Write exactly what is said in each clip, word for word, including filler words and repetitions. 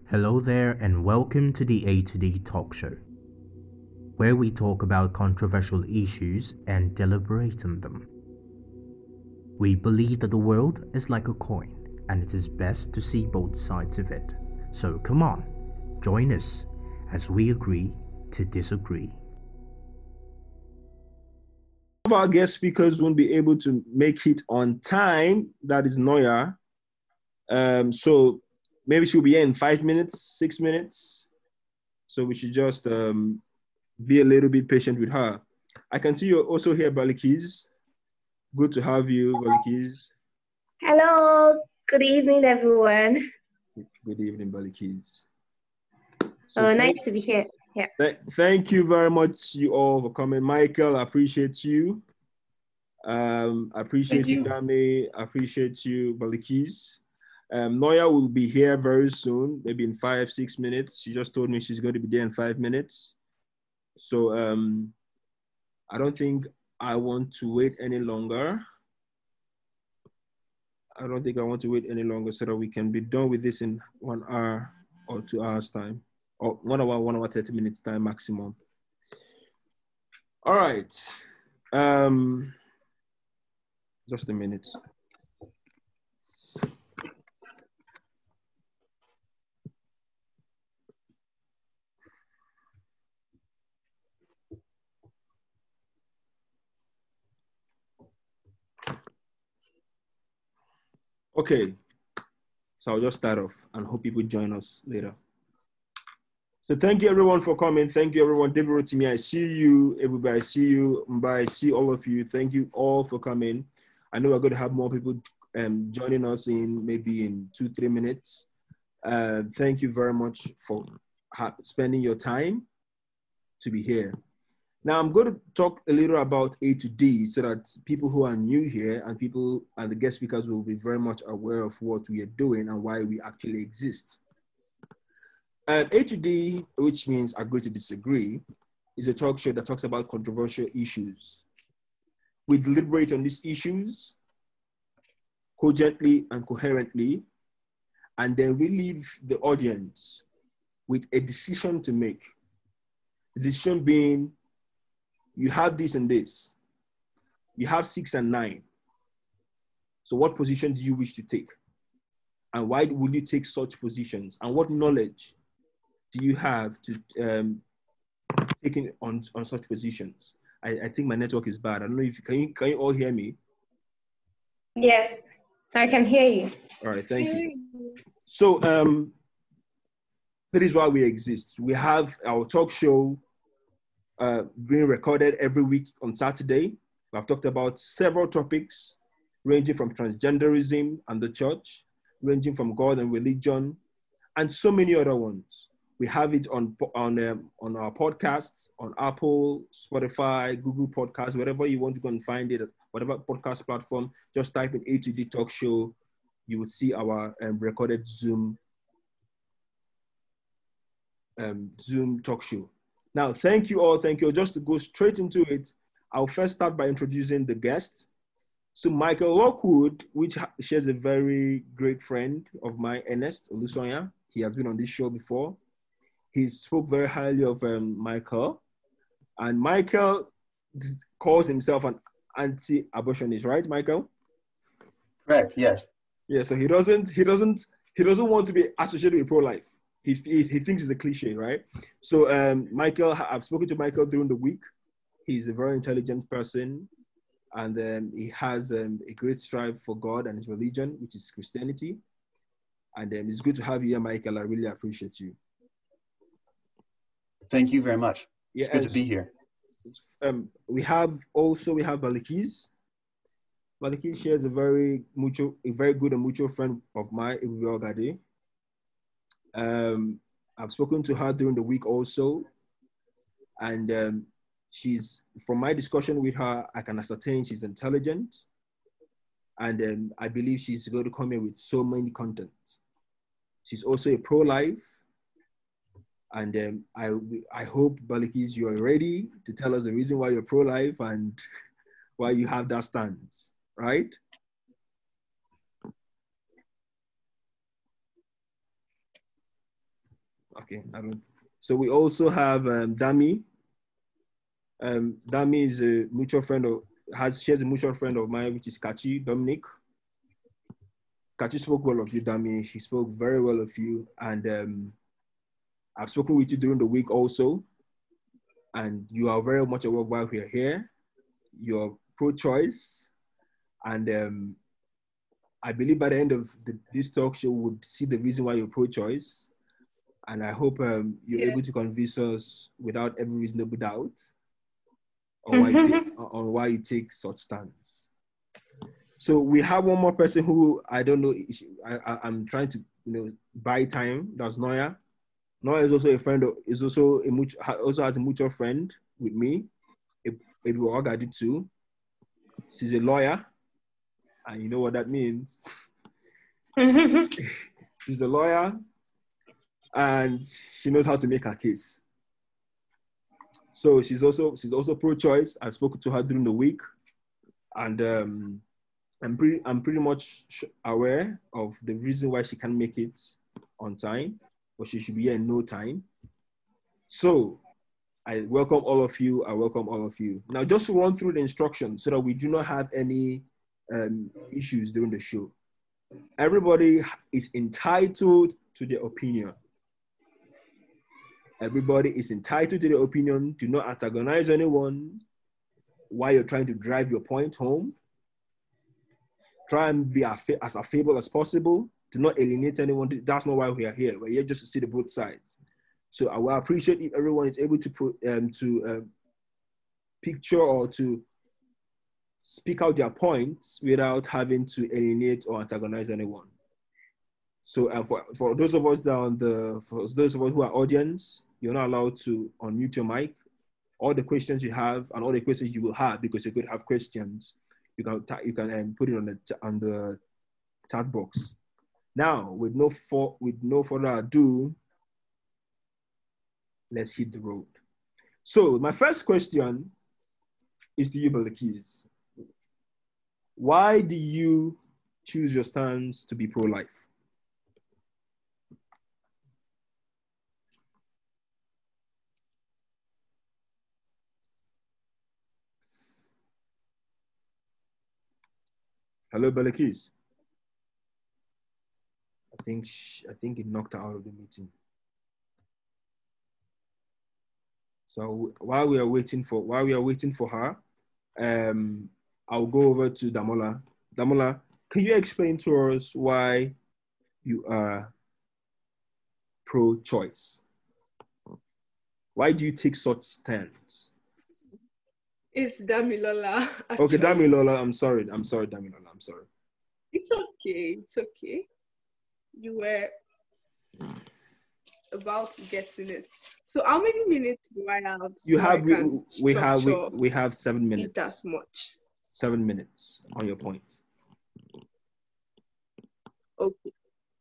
Hello there, and welcome to the A to D Talk Show, where we talk about controversial issues and deliberate on them. We believe that the world is like a coin, and it is best to see both sides of it. So come on, join us as we agree to disagree. Of our guest speakers won't be able to make it on time. That is Noya. Um, so maybe she'll be here in five minutes, six minutes. So we should just um, be a little bit patient with her. I can see you're also here, Balikis. Good to have you, Balikis. Hello, good evening, everyone. Good evening, Balikis. So uh, nice to be here. Yeah. Th- thank you very much, you all, for coming. Michael, I appreciate you. Um, I appreciate you, Dami. I appreciate you, Balikis. Um, Noya will be here very soon, maybe in five, six minutes. She just told me she's going to be there in five minutes. So um, I don't think I want to wait any longer. I don't think I want to wait any longer so that we can be done with this in one hour or two hours time, or one hour, one hour, thirty minutes time maximum. All right. Um, just a minute. Okay, so I'll just start off and hope people join us later. So thank you everyone for coming. Thank you everyone. David Rotimi, I see you. Everybody, I see you. Mbai, I see all of you. Thank you all for coming. I know we're going to have more people um, joining us in maybe in two, three minutes. Uh, thank you very much for spending your time to be here. Now I'm going to talk a little about A to D so that people who are new here and people and the guest speakers will be very much aware of what we are doing and why we actually exist. Um, A to D, which means agree to disagree, is a talk show that talks about controversial issues. We deliberate on these issues cogently and coherently, and then we leave the audience with a decision to make. The decision being, you have this and this. You have six and nine. So what position do you wish to take? And why would you take such positions? And what knowledge do you have to um, take in on, on such positions? I, I think my network is bad. I don't know if you can, you, can you all hear me? Yes, I can hear you. All right, thank you. So um, that is why we exist. We have our talk show uh, being recorded every week on Saturday. I've talked about several topics ranging from transgenderism and the church, ranging from God and religion, and so many other ones. We have it on on um, on our podcasts, on Apple, Spotify, Google Podcasts, wherever you want to go and find it, whatever podcast platform, just type in A to D Talk Show. You will see our um, recorded Zoom um, Zoom talk show. Now, thank you all. Thank you. Just to go straight into it, I'll first start by introducing the guest. So Michael Lockwood, which shares a very great friend of mine, Ernest Olusoya. He has been on this show before. He spoke very highly of um, Michael. And Michael calls himself an anti-abortionist, right, Michael? Correct, yes. Yeah, so he doesn't, he doesn't, he doesn't want to be associated with pro-life. He, he, he thinks it's a cliche, right? So um, Michael, I've spoken to Michael during the week. He's a very intelligent person, and um, he has um, a great strive for God and his religion, which is Christianity. And um, it's good to have you here, Michael. I really appreciate you. Thank you very much. Yeah, it's good to be here. Um, we have also, we have Balikis. Balikis shares a very mutual, a very good and mutual friend of mine, Ibube Ogade. Um, I've spoken to her during the week also, and um, she's, from my discussion with her, I can ascertain she's intelligent, and um, I believe she's going to come in with so many content. She's also a pro-life, and um, I, I hope, Balikis, you are ready to tell us the reason why you're pro-life and why you have that stance, right? Okay, I don't. So we also have um, Dami. Um, Dami is a mutual friend of has she has a mutual friend of mine, which is Kachi Dominic. Kachi spoke well of you, Dami. She spoke very well of you, and um, I've spoken with you during the week also, and you are very much aware why we are here. You're pro-choice, and um, I believe by the end of the, this talk show, we would see the reason why you're pro-choice, and I hope um, you're Yeah. able to convince us without every reasonable doubt on why you take, on why you take such stance. So we have one more person who I don't know. I, I, I'm trying to you know buy time. That's Noya. Noya is also a friend. Of, is also a mutual, also has a mutual friend with me. Edward Agadi too. She's a lawyer, and you know what that means. She's a lawyer, and she knows how to make her case. So she's also she's also pro-choice. I've spoken to her during the week, and um, I'm pretty I'm pretty much aware of the reason why she can't make it on time, or she should be here in no time. So I welcome all of you. I welcome all of you. Now, just to run through the instructions so that we do not have any um, issues during the show. Everybody is entitled to their opinion. Everybody is entitled to their opinion. Do not antagonize anyone while you're trying to drive your point home. Try and be as affable as possible. Do not alienate anyone. That's not why we are here. We're here just to see the both sides. So I will appreciate if everyone is able to pro, um, to um, picture or to speak out their points without having to alienate or antagonize anyone. So uh, for, for those of us that are on the, for those of us who are audience, you're not allowed to unmute your mic. All the questions you have and all the questions you will have, because you could have questions, you can you can um, put it on the on the chat box. Now, with no for, with no further ado, let's hit the road. So my first question is to you, Balakis. Why do you choose your stance to be pro-life? Hello, Balakis. I think she, I think it knocked her out of the meeting. So while we are waiting for while we are waiting for her, um, I'll go over to Damola. Damola, can you explain to us why you are pro-choice? Why do you take such stance? It's Damilola. Actually. Okay, Damilola, I'm sorry. I'm sorry, Damilola. I'm sorry. It's okay. It's okay. You were about getting it. So how many minutes do I have? You so have I we, can we have we, we have seven minutes. It as much. Seven minutes on your point. Okay.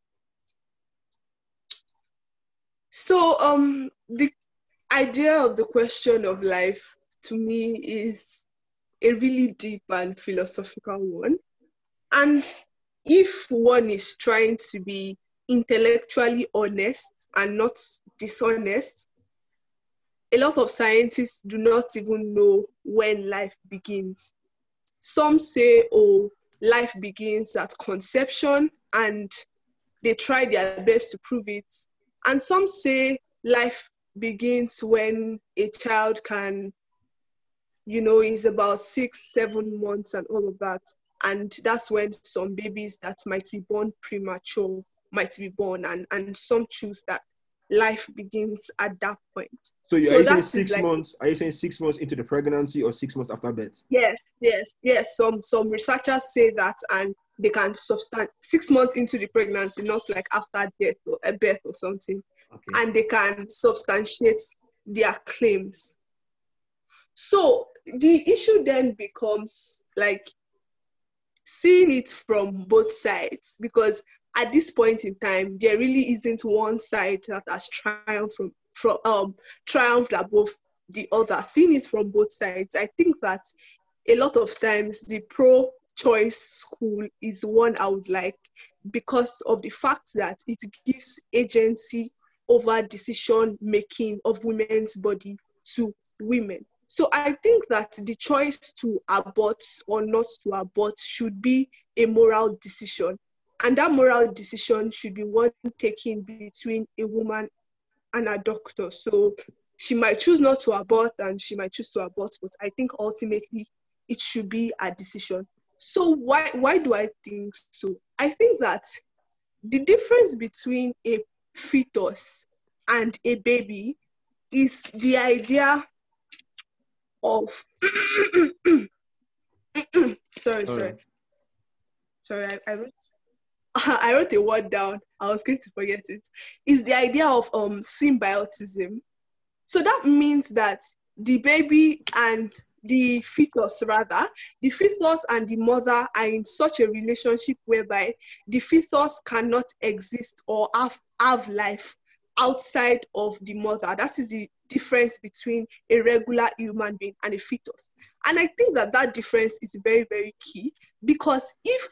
So um the idea of the question of life to me is a really deep and philosophical one. And if one is trying to be intellectually honest and not dishonest, a lot of scientists do not even know when life begins. Some say, oh, life begins at conception, and they try their best to prove it. And some say life begins when a child can, you know, is about six, seven months and all of that. And that's when some babies that might be born premature might be born, and, and some choose that life begins at that point. So, you, so are you saying six like, months? Are you saying six months into the pregnancy or six months after birth? Yes, yes, yes. Some some researchers say that, and they can substan six months into the pregnancy, not like after death or a birth or something, okay. And they can substantiate their claims. So the issue then becomes like seeing it from both sides, because at this point in time, there really isn't one side that has triumphed from, from um triumphed above the other. Seeing it from both sides, I think that a lot of times the pro-choice school is one I would like, because of the fact that it gives agency over decision making of women's body to women. So I think that the choice to abort or not to abort should be a moral decision. And that moral decision should be one taken between a woman and a doctor. So she might choose not to abort and she might choose to abort, but I think ultimately it should be a decision. So why, why do I think so? I think that the difference between a fetus and a baby is the idea of sorry, sorry. Sorry, I, I wrote I wrote a word down. I was going to forget it. Is the idea of um symbiotism. So that means that the baby and the fetus, rather, the fetus and the mother are in such a relationship whereby the fetus cannot exist or have, have life outside of the mother. That is the difference between a regular human being and a fetus. And I think that that difference is very, very key, because if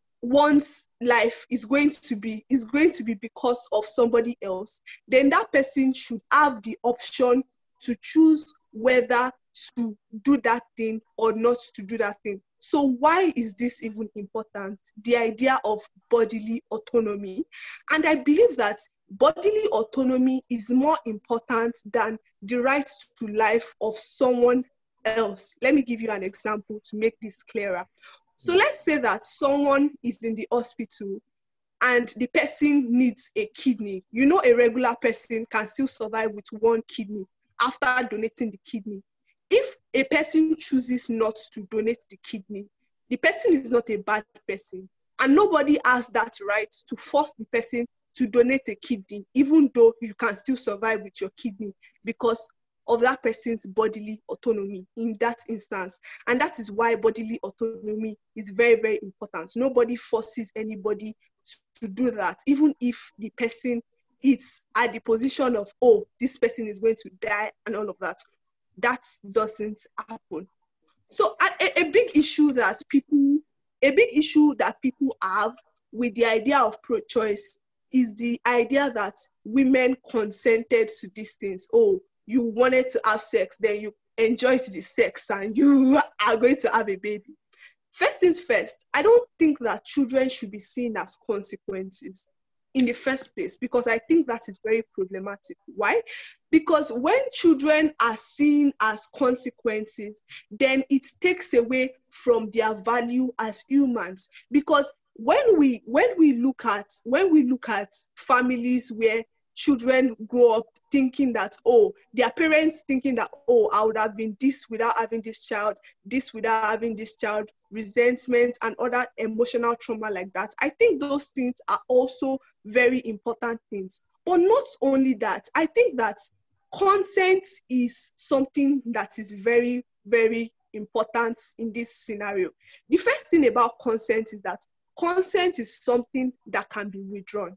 one's life is going to be is going to be because of somebody else, then that person should have the option to choose whether to do that thing or not to do that thing. So why is this even important? The idea of bodily autonomy. And I believe that bodily autonomy is more important than the right to life of someone else. Let me give you an example to make this clearer. So let's say that someone is in the hospital and the person needs a kidney. You know, a regular person can still survive with one kidney after donating the kidney. If a person chooses not to donate the kidney, the person is not a bad person. And nobody has that right to force the person to donate a kidney, even though you can still survive with your kidney, because of that person's bodily autonomy in that instance. And that is why bodily autonomy is very, very important. Nobody forces anybody to do that, even if the person is at the position of, oh, this person is going to die and all of that. That doesn't happen. So a, a big issue that people, a big issue that people have with the idea of pro-choice is the idea that women consented to these things. Oh, you wanted to have sex, then you enjoyed the sex and you are going to have a baby. First things first, I don't think that children should be seen as consequences in the first place, because I think that is very problematic. Why? Because when children are seen as consequences, then it takes away from their value as humans. Because when we when we look at when we look at families where children grow up thinking that, oh, their parents thinking that, oh, I would have been this without having this child, this without having this child, resentment and other emotional trauma like that. I think those things are also very important things. But not only that, I think that consent is something that is very, very important in this scenario. The first thing about consent is that consent is something that can be withdrawn.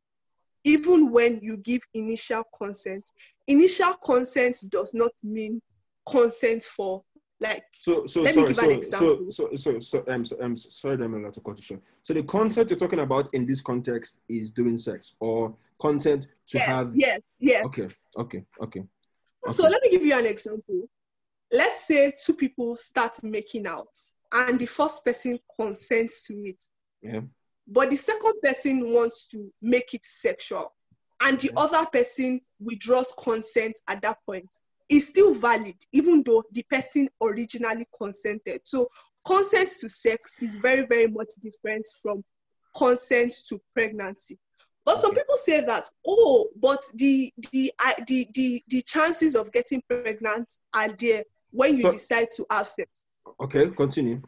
Even when you give initial consent, initial consent does not mean consent for, like, so so let sorry, me give so, an example. So so so so I'm so, I'm sorry that I'm allowed to cut you short. So the consent you're talking about in this context is doing sex, or consent to yes, have yes, yes. Okay, okay, okay. So okay. let me give you an example. Let's say two people start making out and the first person consents to it. Yeah. But the second person wants to make it sexual, and the Yeah. other person withdraws consent at that point. It's still valid, even though the person originally consented. So consent to sex is very, very much different from consent to pregnancy. But some people say that, oh, but the the uh, the, the the chances of getting pregnant are there when you So, decide to have sex. Okay, continue.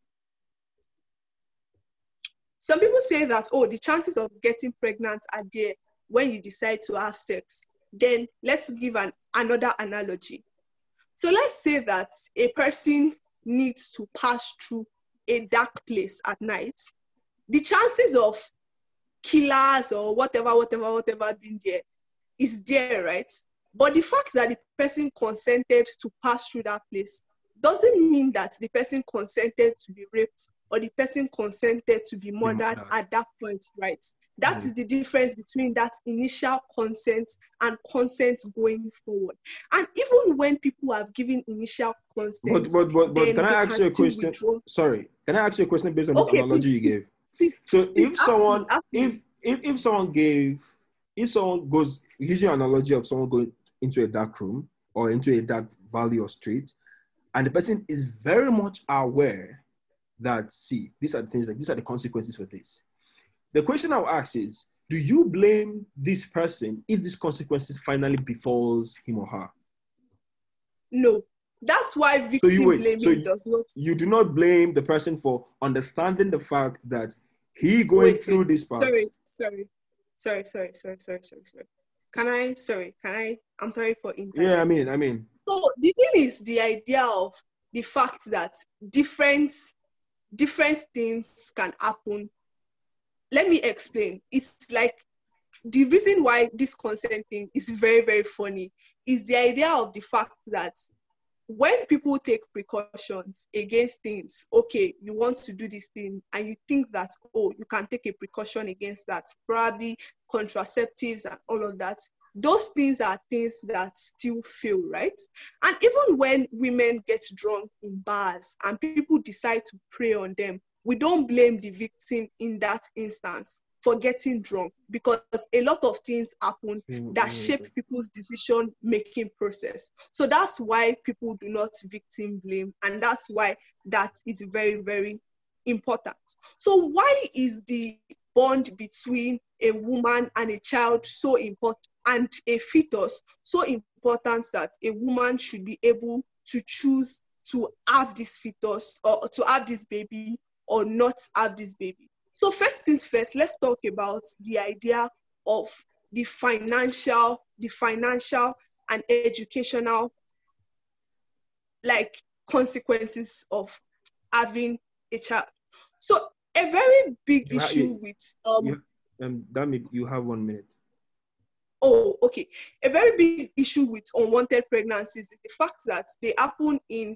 Some people say that, oh, the chances of getting pregnant are there when you decide to have sex. Then let's give an, another analogy. So let's say that a person needs to pass through a dark place at night. The chances of killers or whatever, whatever, whatever being there is there, right? But the fact that the person consented to pass through that place doesn't mean that the person consented to be raped or the person consented to be murdered at that point, right? That Mm. is the difference between that initial consent and consent going forward. And even when people have given initial consent, But but but but then can I they ask can you a still question? withdraw. Sorry, can I ask you a question based on this Okay, analogy please, you please, gave? please, So please if ask me, someone ask me. if if if someone gave if someone goes use your analogy of someone going into a dark room or into a dark valley or street, and the person is very much aware that see these are the things like these are the consequences for this. The question I'll ask is, do you blame this person if these consequences finally befalls him or her? No. That's why So victim you wait. blaming So you, does not. you do not blame the person for understanding the fact that he going Wait, through wait. this part. Sorry, sorry, sorry, sorry, sorry, sorry, sorry, sorry. Can I? Sorry, can I? I'm sorry for interjecting. Yeah, I mean, I mean. So the thing is the idea of the fact that different different things can happen. Let me explain. It's like the reason why this consent thing is very, very funny is the idea of the fact that when people take precautions against things, okay, you want to do this thing and you think that, oh, you can take a precaution against that, probably contraceptives and all of that, those things are things that still fail, right? And even when women get drunk in bars and people decide to prey on them, we don't blame the victim in that instance for getting drunk, because a lot of things happen that shape people's decision-making process. So that's why people do not victim blame, and that's why that is very, very important. So why is the bond between a woman and a child so important, and a fetus so important that a woman should be able to choose to have this fetus or to have this baby or not have this baby? So first things first, let's talk about the idea of the financial, the financial and educational like consequences of having a child. So a very big You ha- issue you- with um You, um, damn it, you have one minute. oh okay a very big issue with unwanted pregnancies is the fact that they happen in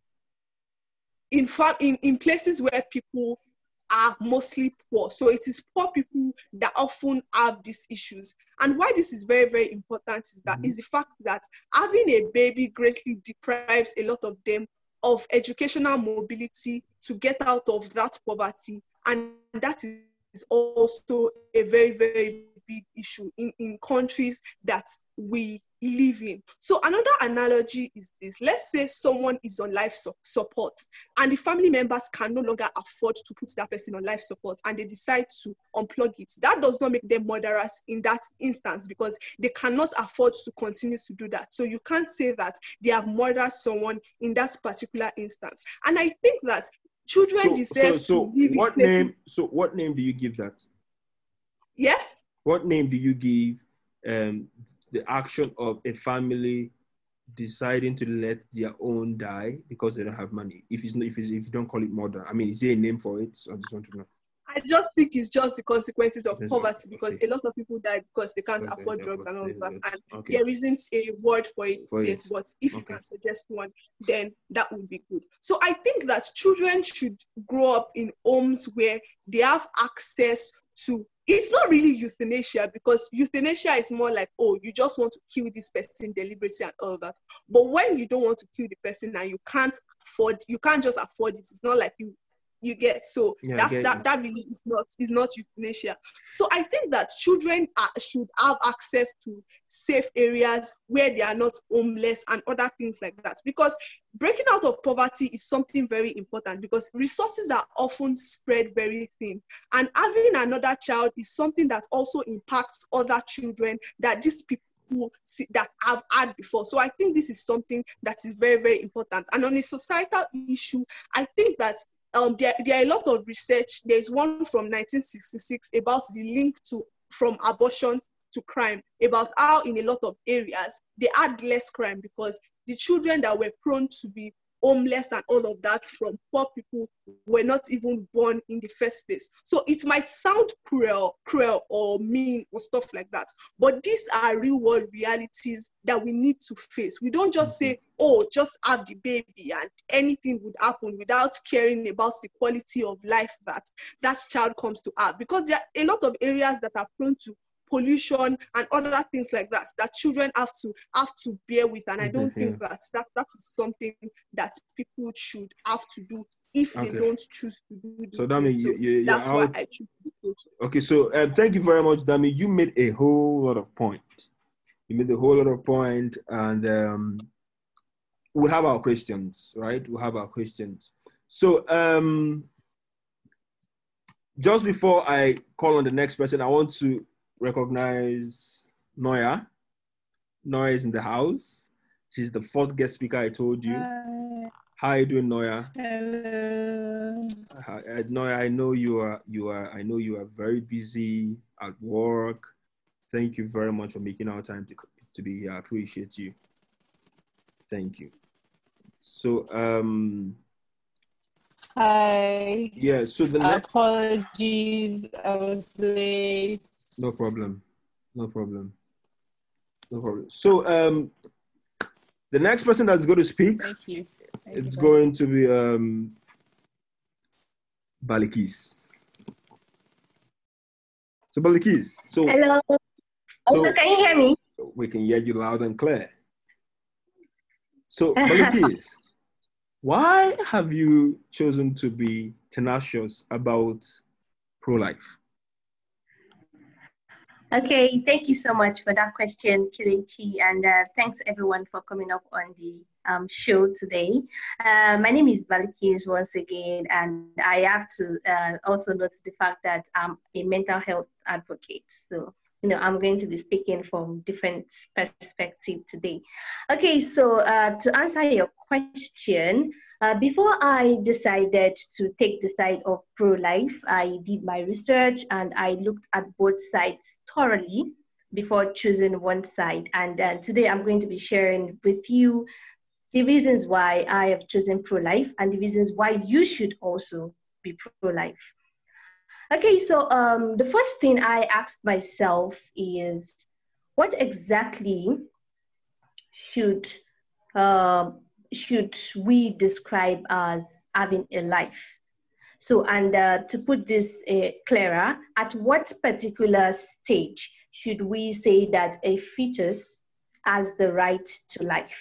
in fam- in, in places where people are mostly poor. So it is poor people that often have these issues. And why this is very, very important is that Mhm. is the fact that having a baby greatly deprives a lot of them of educational mobility to get out of that poverty. And that is also a very, very big issue in, in countries that we live in. So another analogy is this. Let's say someone is on life su- support and the family members can no longer afford to put that person on life support and they decide to unplug it. That does not make them murderers in that instance because they cannot afford to continue to do that. So you can't say that they have murdered someone in that particular instance. And I think that children So, deserve so, so to live what in places. name? So, what name do you give that? Yes? What name do you give um, the action of a family deciding to let their own die because they don't have money? If it's not, if it's, if you don't call it murder, I mean, is there a name for it? I just want to know. I just think it's just the consequences of Yes, poverty because okay. a lot of people die because they can't Okay, afford yeah, drugs and all of that. yes, And okay. there isn't a word for it For yet, it. but if you Okay. can suggest one, then that would be good. So I think that children should grow up in homes where they have access to, it's not really euthanasia because euthanasia is more like, oh, you just want to kill this person deliberately and all of that. But when you don't want to kill the person and you can't afford, you can't just afford it. It's not like you you get so Yeah, I that's get that you. that really is not is not euthanasia. So I think that children are, should have access to safe areas where they are not homeless and other things like that, because breaking out of poverty is something very important because resources are often spread very thin, and having another child is something that also impacts other children that these people See, that I've had before. So I think this is something that is very, very important. And on a societal issue, I think that um, there, there are a lot of research. There's one from nineteen sixty-six about the link to from abortion to crime, about how in a lot of areas they had less crime because the children that were prone to be homeless and all of that from poor people were not even born in the first place. So it might sound cruel, cruel or mean or stuff like that, but these are real world realities that we need to face. We don't just say, oh, just have the baby and anything would happen without caring about the quality of life that that child comes to have, because there are a lot of areas that are prone to pollution and other things like that that children have to have to bear with, and I don't think that that that is something that people should have to do if okay. they don't choose to do this. So Dami, you, you, that's you're why out. I choose to be close. Okay, so um, thank you very much, Dami. You made a whole lot of point. You made a whole lot of point, and um, we'll have our questions, right? We'll have our questions. So um, just before I call on the next person, I want to recognize Noya. Noya is in the house. She's the fourth guest speaker I told you. Hi. How are you doing, Noya? Hello. Hi, uh, Noya, I know you are you are I know you are very busy at work. Thank you very much for making our time to to be here. I appreciate you. Thank you. So um Hi. yeah, so the next Apologies, I was late. no problem. No problem. No problem. So um the next person that's going to speak, Thank you. Thank it's you. going to be um Balikis. So Balikis, so Hello. So- Also, can you hear me? we can hear you loud and clear. So Balikis, why have you chosen to be tenacious about pro-life? Okay, thank you so much for that question, Kelechi, and uh, thanks everyone for coming up on the um, show today. Uh, my name is Balikis once again, and I have to uh, also notice the fact that I'm a mental health advocate. So, you know, I'm going to be speaking from different perspectives today. Okay, so uh, to answer your question, Uh, before I decided to take the side of pro-life, I did my research and I looked at both sides thoroughly before choosing one side. And uh, today I'm going to be sharing with you the reasons why I have chosen pro-life and the reasons why you should also be pro-life. Okay, so um, the first thing I asked myself is, what exactly should uh, should we describe as having a life? So, and uh, to put this uh, clearer, at what particular stage should we say that a fetus has the right to life?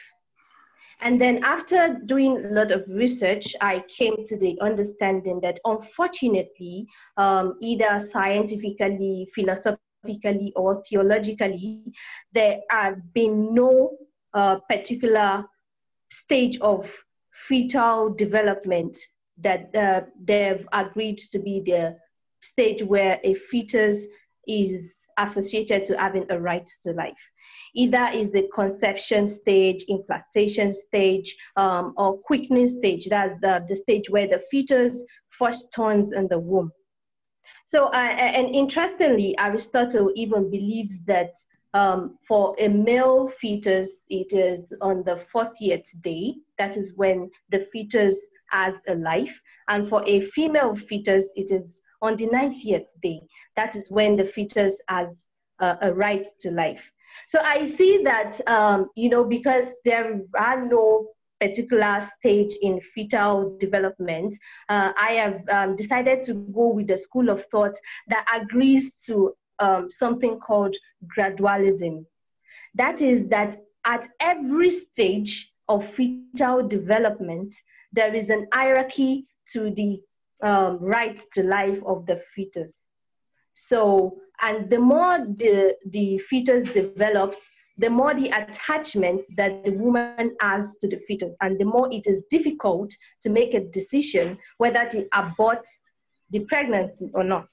And then after doing a lot of research, I came to the understanding that unfortunately, um, either scientifically, philosophically, or theologically, there have been no uh, particular stage of fetal development that uh, they've agreed to be the stage where a fetus is associated to having a right to life. Either is the conception stage, implantation stage, um, or quickening stage. That's the, the stage where the fetus first turns in the womb. So, uh, and interestingly, Aristotle even believes that Um, for a male fetus, it is on the fortieth day. That is when the fetus has a life. And for a female fetus, it is on the ninetieth day. That is when the fetus has uh, a right to life. So I see that, um, you know, because there are no particular stage in fetal development, uh, I have um, decided to go with the school of thought that agrees to Um, something called gradualism. That is that at every stage of fetal development, there is an hierarchy to the um, right to life of the fetus. So, and the more the, the fetus develops, the more the attachment that the woman has to the fetus, and the more it is difficult to make a decision whether to abort the pregnancy or not.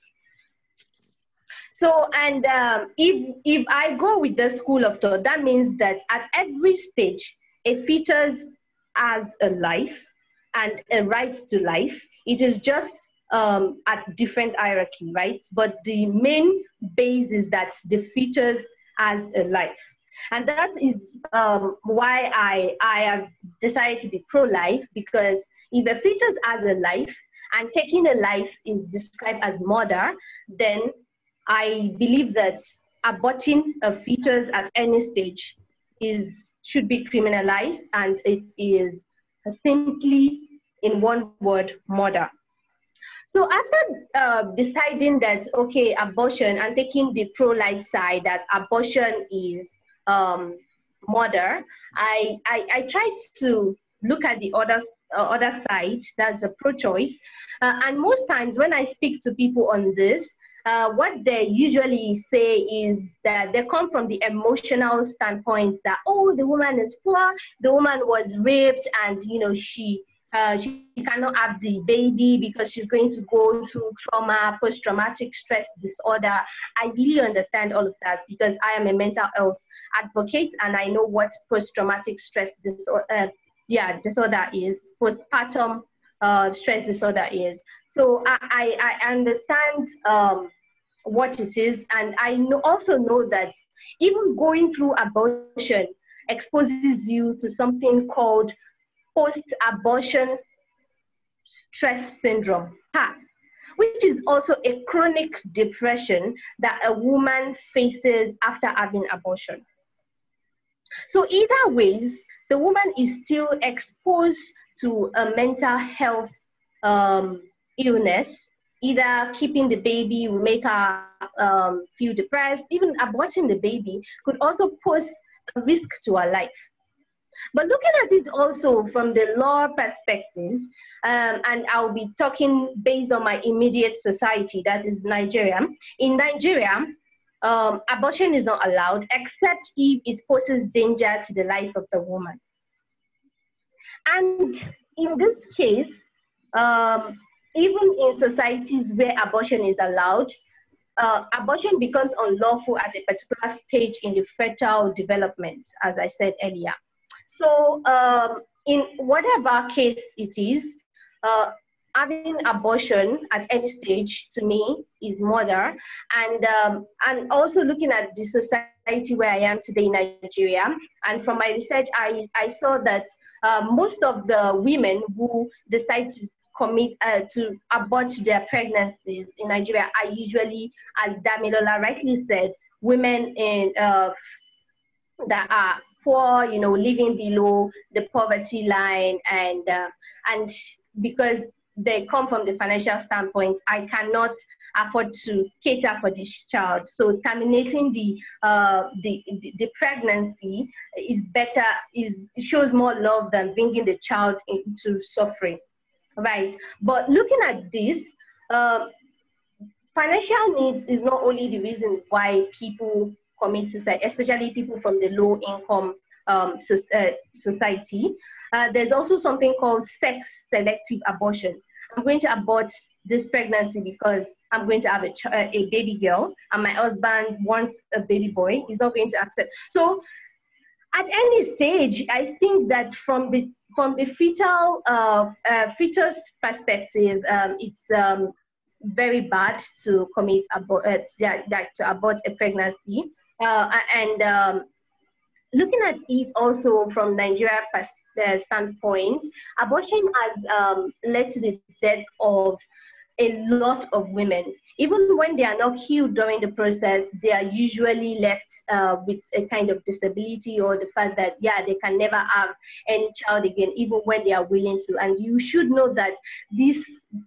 So, and um, if, if I go with the school of thought, that means that at every stage, a fetus has a life and a right to life. It is just um, at different hierarchy, right? But the main base is that the fetus has a life. And that is um, why I, I have decided to be pro-life, because if a fetus has a life and taking a life is described as murder, then I believe that aborting a fetus at any stage is should be criminalized, and it is simply, in one word, murder. So after uh, deciding that, okay, abortion, and taking the pro-life side, that abortion is um, murder, I, I, I tried to look at the other, uh, other side, that's the pro-choice. Uh, and most times when I speak to people on this, uh, what they usually say is that they come from the emotional standpoint that, oh, the woman is poor, the woman was raped, and, you know, she Uh, she cannot have the baby because she's going to go through trauma, post-traumatic stress disorder. I really understand all of that because I am a mental health advocate, and I know what post-traumatic stress disorder, uh, yeah, disorder is, postpartum uh, stress disorder is. So I, I, I understand um, what it is, and I know, also know that even going through abortion exposes you to something called post-abortion stress syndrome, P A S, which is also a chronic depression that a woman faces after having abortion. So either ways, the woman is still exposed to a mental health um, illness. Either keeping the baby will make her um, feel depressed. Even aborting the baby could also pose a risk to her life. But looking at it also from the law perspective, um, and I'll be talking based on my immediate society, that is Nigeria. In Nigeria, um, abortion is not allowed except if it poses danger to the life of the woman. And in this case, um, even in societies where abortion is allowed, uh, abortion becomes unlawful at a particular stage in the fetal development, as I said earlier. So um, in whatever case it is, uh, having abortion at any stage to me is murder. And, um, and also looking at the society where I am today in Nigeria, and from my research, I, I saw that uh, most of the women who decide to commit, uh, to abort their pregnancies in Nigeria are usually, as Damilola rightly said, women in, uh, that are poor, you know, living below the poverty line, and uh, and because they come from the financial standpoint, I cannot afford to cater for this child. So terminating the uh, the, the the pregnancy is better, is shows more love than bringing the child into suffering, right? But looking at this, uh, financial needs is not only the reason why people commit suicide, especially people from the low income um, so, uh, society. Uh, there's also something called sex selective abortion. I'm going to abort this pregnancy because I'm going to have a, ch- a baby girl, and my husband wants a baby boy. He's not going to accept. So at any stage, I think that from the from the fetal uh, uh, fetus perspective, um, it's um, very bad to commit abort, uh, yeah, that to abort a pregnancy. Uh, and um, looking at it also from Nigeria pers- uh, standpoint, abortion has um, led to the death of a lot of women. Even when they are not killed during the process, they are usually left uh, with a kind of disability, or the fact that, yeah, they can never have any child again, even when they are willing to. And you should know that this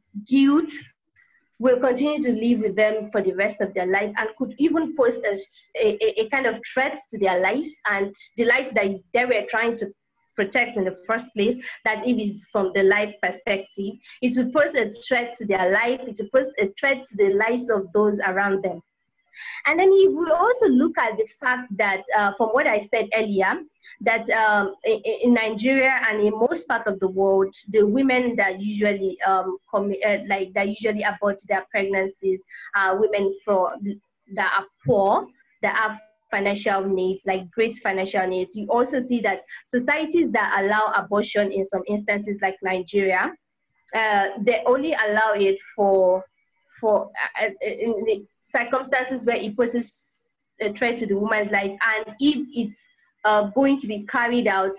guilt will continue to live with them for the rest of their life, and could even pose a, a, a kind of threat to their life and the life that they were trying to protect in the first place. That if it's from the life perspective, it will pose a threat to their life, it will pose a threat to the lives of those around them. And then if we also look at the fact that, uh, from what I said earlier, that um, in, in Nigeria and in most parts of the world, the women that usually um, com- uh, like that usually abort their pregnancies are women for, that are poor, that have financial needs, like great financial needs. You also see that societies that allow abortion in some instances, like Nigeria, uh, they only allow it for for uh, in the circumstances where it poses a threat to the woman's life, and if it's uh, going to be carried out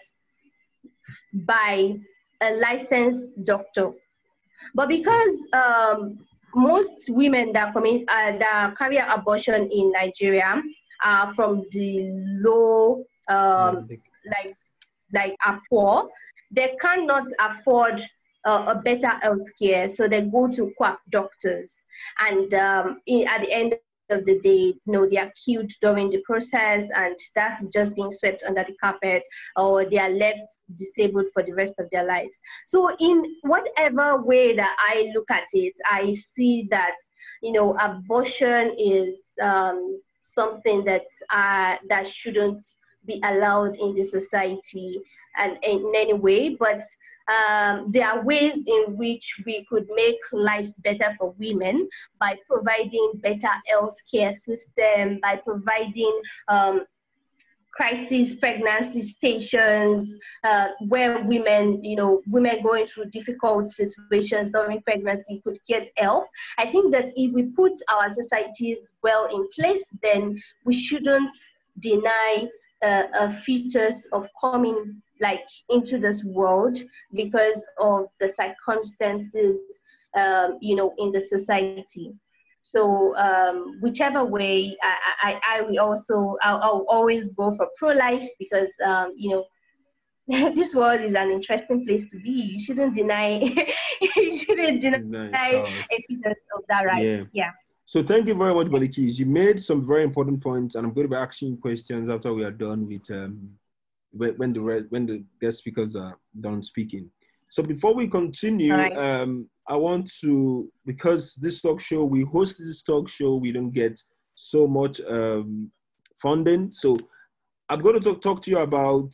by a licensed doctor. But because um, most women that commit uh, that carry out abortion in Nigeria are from the low, um, like like are poor, they cannot afford uh, a better health care, so they go to quack doctors, and um, in, at the end of the day, you know, they are killed during the process, and that's just being swept under the carpet, or they are left disabled for the rest of their lives. So in whatever way that I look at it, I see that, you know, abortion is um, something that uh, that shouldn't be allowed in the society and in any way, but Um, there are ways in which we could make lives better for women by providing better health care system, by providing um, crisis pregnancy stations uh, where women, you know, women going through difficult situations during pregnancy could get help. I think that if we put our societies well in place, then we shouldn't deny uh, a fetus of coming like into this world because of the circumstances, um, you know, in the society. So um, whichever way, I, I, I will also, I'll, I'll always go for pro-life because, um, you know, this world is an interesting place to be. You shouldn't deny, you shouldn't deny a fetus of that right. Yeah. yeah. So thank you very much, Balikis. You made some very important points, and I'm going to be asking questions after we are done with um, when the when the guest speakers are done speaking. So before we continue, Right. um, I want to, because this talk show, we host this talk show, we don't get so much um, funding. So I'm going to talk, talk to you about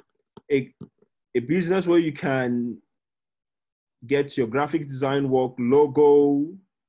a, a business where you can get your graphic design work, logo,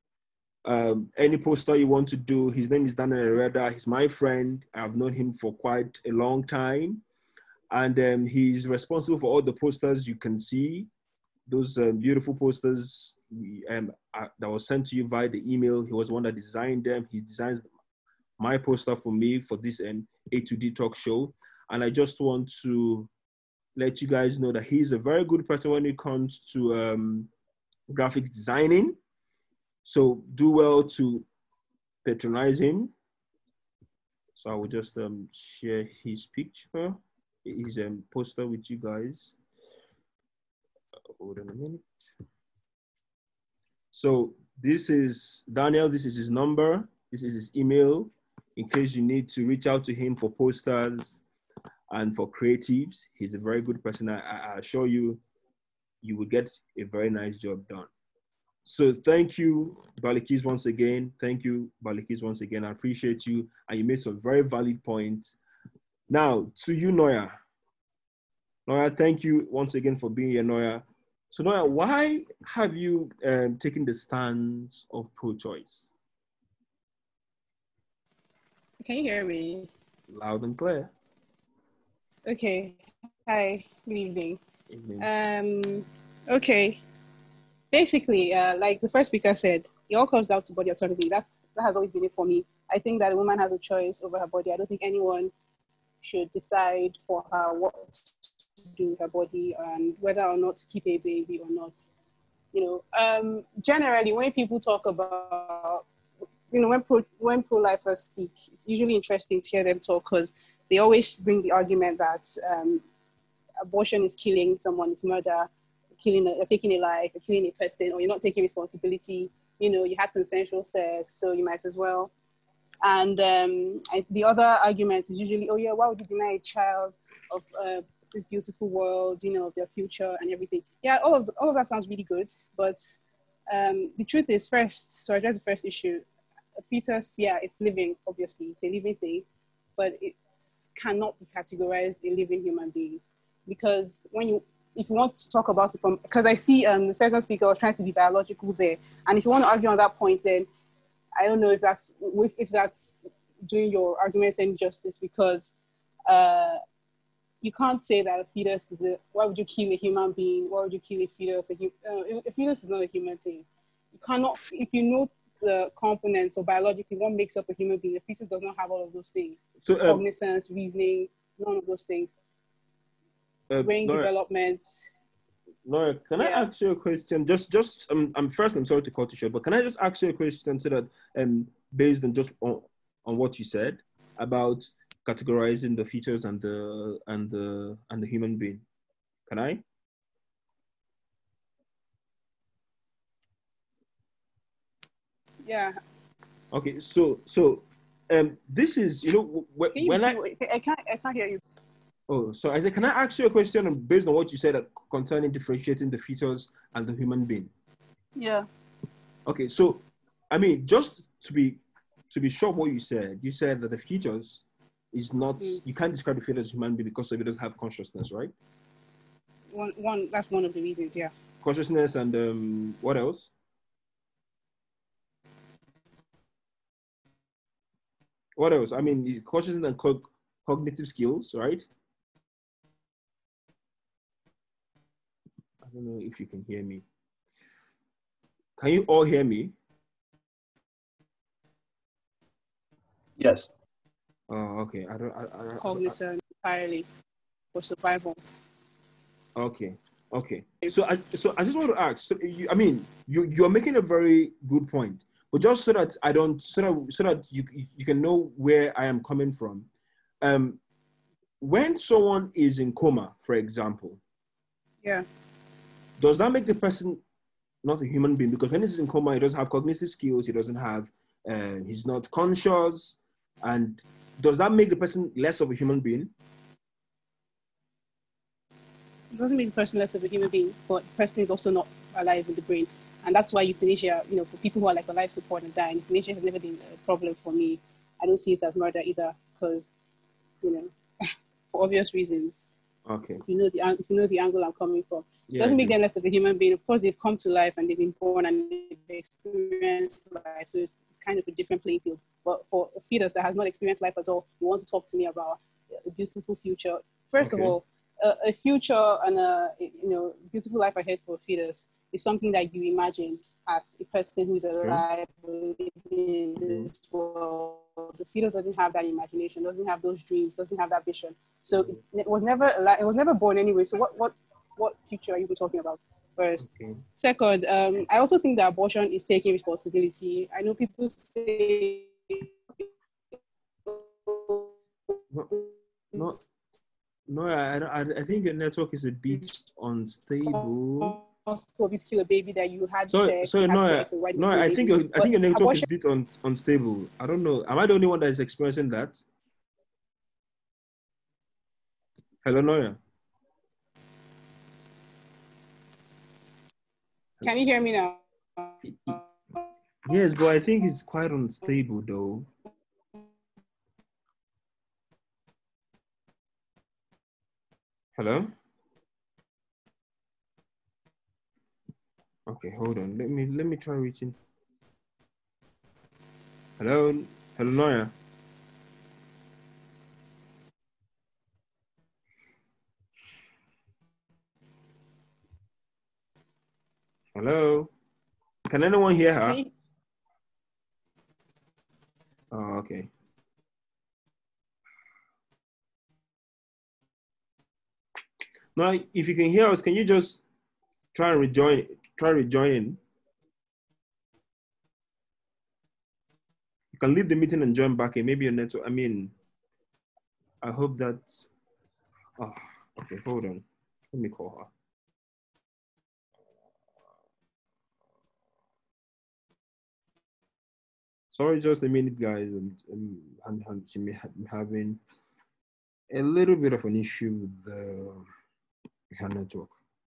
um, any poster you want to do. His name is Daniel Herrera. He's my friend. I've known him for quite a long time. And um, he's responsible for all the posters you can see. Those um, beautiful posters um, uh, that was sent to you via the email. He was the one that designed them. He designs my poster for me for this um, A two D talk show. And I just want to let you guys know that he's a very good person when it comes to um, graphic designing. So do well to patronize him. So I will just um, share his picture, his um, poster with you guys. Hold on a minute. So this is Daniel. This is his number. This is his email. In case you need to reach out to him for posters and for creatives, he's a very good person. I, I assure you, you will get a very nice job done. So thank you, Balikis, once again. Thank you, Balikis, once again. I appreciate you, and you made some very valid points. Now, to you, Noya. Noya, thank you once again for being here, Noya. So Noya, why have you um, taken the stance of pro-choice? Can you hear me? Loud and clear. Okay. Hi. Good evening. Evening. Um. Okay. Basically, uh, like the first speaker said, it all comes down to body autonomy. That's that has always been it for me. I think that a woman has a choice over her body. I don't think anyone should decide for her what to do with her body and whether or not to keep a baby or not. You know, um, generally, when people talk about, you know, when pro when pro-lifers speak, it's usually interesting to hear them talk because they always bring the argument that um, abortion is killing someone, it's murder, killing, a, you're taking a life, you're killing a person, or you're not taking responsibility. You know, you had consensual sex, so you might as well. And um, I, the other argument is usually, oh yeah, why would you deny a child of uh, this beautiful world, you know, of their future and everything? Yeah, all of, the, all of that sounds really good, but um, the truth is, first, so I address the first issue, a fetus, yeah, it's living, obviously, it's a living thing, but it cannot be categorized a living human being. Because when you, if you want to talk about it from, because I see um, the second speaker was trying to be biological there, and if you want to argue on that point, then I don't know if that's if that's doing your arguments any justice, because uh, you can't say that a fetus is a, why would you kill a human being? Why would you kill a fetus? A, uh, a fetus is not a human thing. You cannot, if you know the components, or biologically, what makes up a human being. The fetus does not have all of those things. So um, cognizance, reasoning, none of those things. Uh, Brain Nora, development. Nora, can Yeah. I ask you a question? Just, just, um, I'm first. I'm sorry to cut you short, but can I just ask you a question so that, um, based on just on, on what you said about categorizing the features and the and the and the human being? Can I? Yeah. Okay. So, so, um, this is you know wh- Can you when I. repeat? I can't. I can't hear you. Oh, so I said, can I ask you a question based on what you said concerning differentiating the fetus and the human being? Yeah. Okay, so I mean, just to be to be sure what you said, you said that the fetus is not Mm. you can't describe the fetus as human being because it doesn't have consciousness, right? One. One. That's one of the reasons. Yeah. Consciousness and um, what else? What else? I mean, consciousness and co- cognitive skills, right? I don't know if you can hear me. Can you all hear me? Yes. Oh, okay. I don't. I, I, I, Cognizant entirely for survival. Okay. Okay. So I so I just want to ask. So you, I mean, you you're making a very good point, but just so that I don't so that so that you you can know where I am coming from. Um, when someone is in coma, for example, Yeah. does that make the person not a human being? Because when he's in coma, he doesn't have cognitive skills. He doesn't have. Uh, he's not conscious, and does that make the person less of a human being? It doesn't make the person less of a human being, but the person is also not alive in the brain. And that's why euthanasia, you know, for people who are like on life support and dying, euthanasia has never been a problem for me. I don't see it as murder either, because, you know, for obvious reasons. Okay. If you know the if you know the angle I'm coming from, it Yeah, doesn't I make do. them less of a human being. Of course, they've come to life and they've been born and they've experienced life, so it's, it's kind of a different playing field. But for a fetus that has not experienced life at all, you want to talk to me about a beautiful future. First of Okay. all, a, a future and a you know beautiful life ahead for a fetus is something that you imagine as a person who's alive living in Okay. this world. The fetus doesn't have that imagination, doesn't have those dreams, doesn't have that vision. So it, it was never alive, it was never born anyway. So what what what future are you even talking about? First. Okay. Second, um, I also think that abortion is taking responsibility. I know people say No, no, no I, I, I think your network is a bit unstable. COVID kill a baby that you had So, sex, so you had no, sex, and why did no, you kill a I think baby? your, I But think your network is abortion, a bit un, unstable. I don't know. Am I the only one that is experiencing that? Hello, Noya. can you hear me now? Yes, but I think it's quite unstable though. Hello? Okay, hold on. Let me let me try reaching. Hello? Hello, Noya. Hello? Can anyone hear her? You, Oh, okay. Now, if you can hear us, can you just try and rejoin? Try rejoining. You can leave the meeting and join back in. Maybe your network. I mean, I hope that. Oh, okay. Hold on. Let me call her. Sorry, just a minute, guys. I'm, I'm, I'm, I'm having a little bit of an issue with the her network.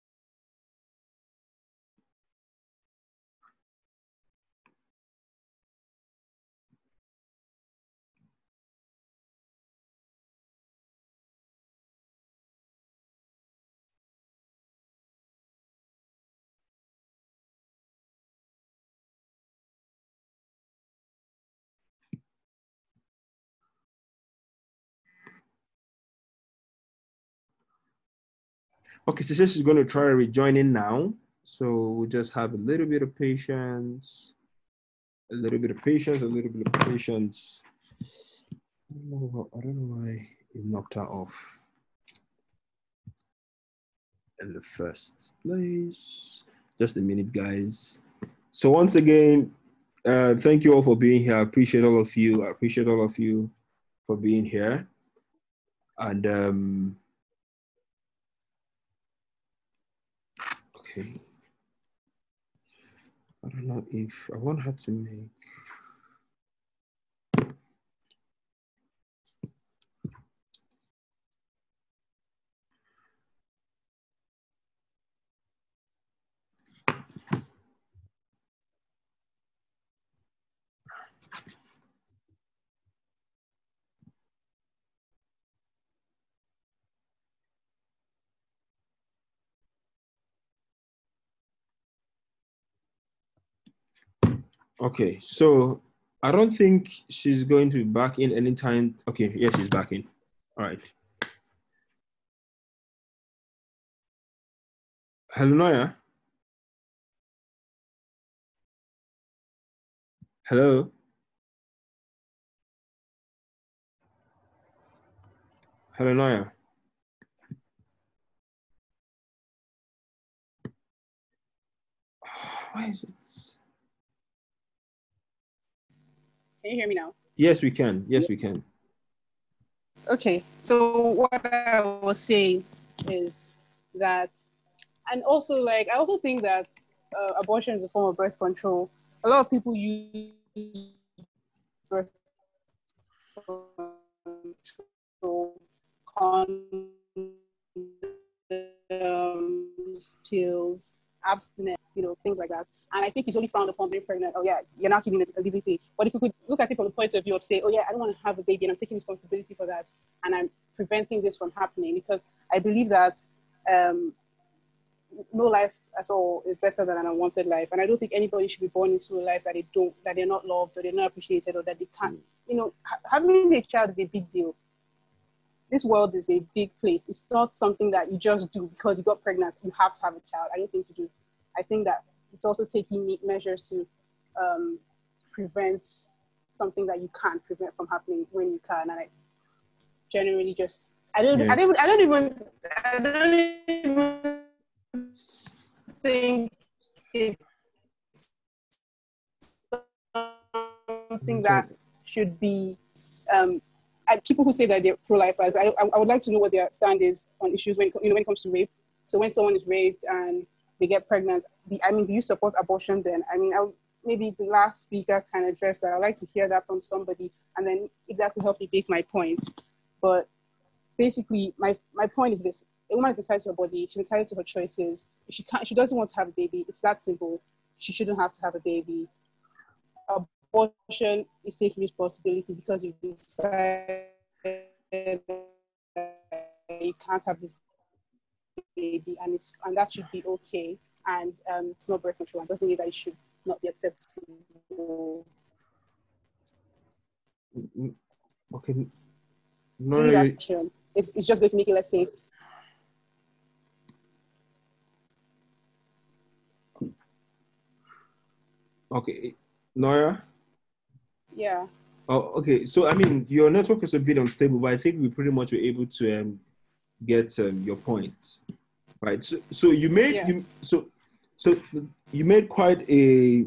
Okay, so she's going to try rejoining now. So we'll just have a little bit of patience. A little bit of patience, a little bit of patience. I don't know, I don't know why it knocked her off in the first place. Just a minute, guys. So once again, uh, thank you all for being here. I appreciate all of you. I appreciate all of you for being here. And um, okay. I don't know if I want her to make. Okay, so I don't think she's going to be back in anytime. Okay, yeah, she's back in. All right. Hello, Noya. Hello. Hello, Noya. Why is it? Can you hear me now? Yes, we can. Yes, we can. Okay, so what I was saying is that, and also like, I also think that uh, abortion is a form of birth control. A lot of people use birth control, condoms, pills, abstinence, you know, things like that. And I think it's only frowned upon being pregnant. Oh yeah, you're not giving a living thing. But if we could look at it from the point of view of say, oh yeah, I don't want to have a baby and I'm taking responsibility for that and I'm preventing this from happening, because I believe that um, no life at all is better than an unwanted life. And I don't think anybody should be born into a life that they don't, that they're not loved or they're not appreciated or that they can't. You know, having a child is a big deal. This world is a big place. It's not something that you just do because you got pregnant. You have to have a child. I don't think you do. I think that it's also taking measures to um, prevent something that you can't prevent from happening when you can. And I generally just, I don't, yeah. I don't, I don't even, I don't even think it's something that should be. Um, I, people who say that they're pro-lifers, I, I would like to know what their stand is on issues when, you know, when it comes to rape. So when someone is raped and they get pregnant, the, I mean, do you support abortion then? I mean, I, maybe the last speaker can address that. I'd like to hear that from somebody, and then if that could help me make my point. But basically, my, my point is this. A woman is entitled to her body. She's entitled to her choices. If she, can't, she doesn't want to have a baby, it's that simple. She shouldn't have to have a baby. Abortion is taking responsibility because you decide that you can't have this baby, and it's and that should be okay. And um, it's not birth control. It doesn't mean that it should not be acceptable. Okay. No, no that's, it's, it's just going to make it less safe. Okay, Noya? Yeah. Oh, okay. So, I mean, your network is a bit unstable, but I think we pretty much were able to um, get um, your point, right? So, so you made yeah. you so so you made quite a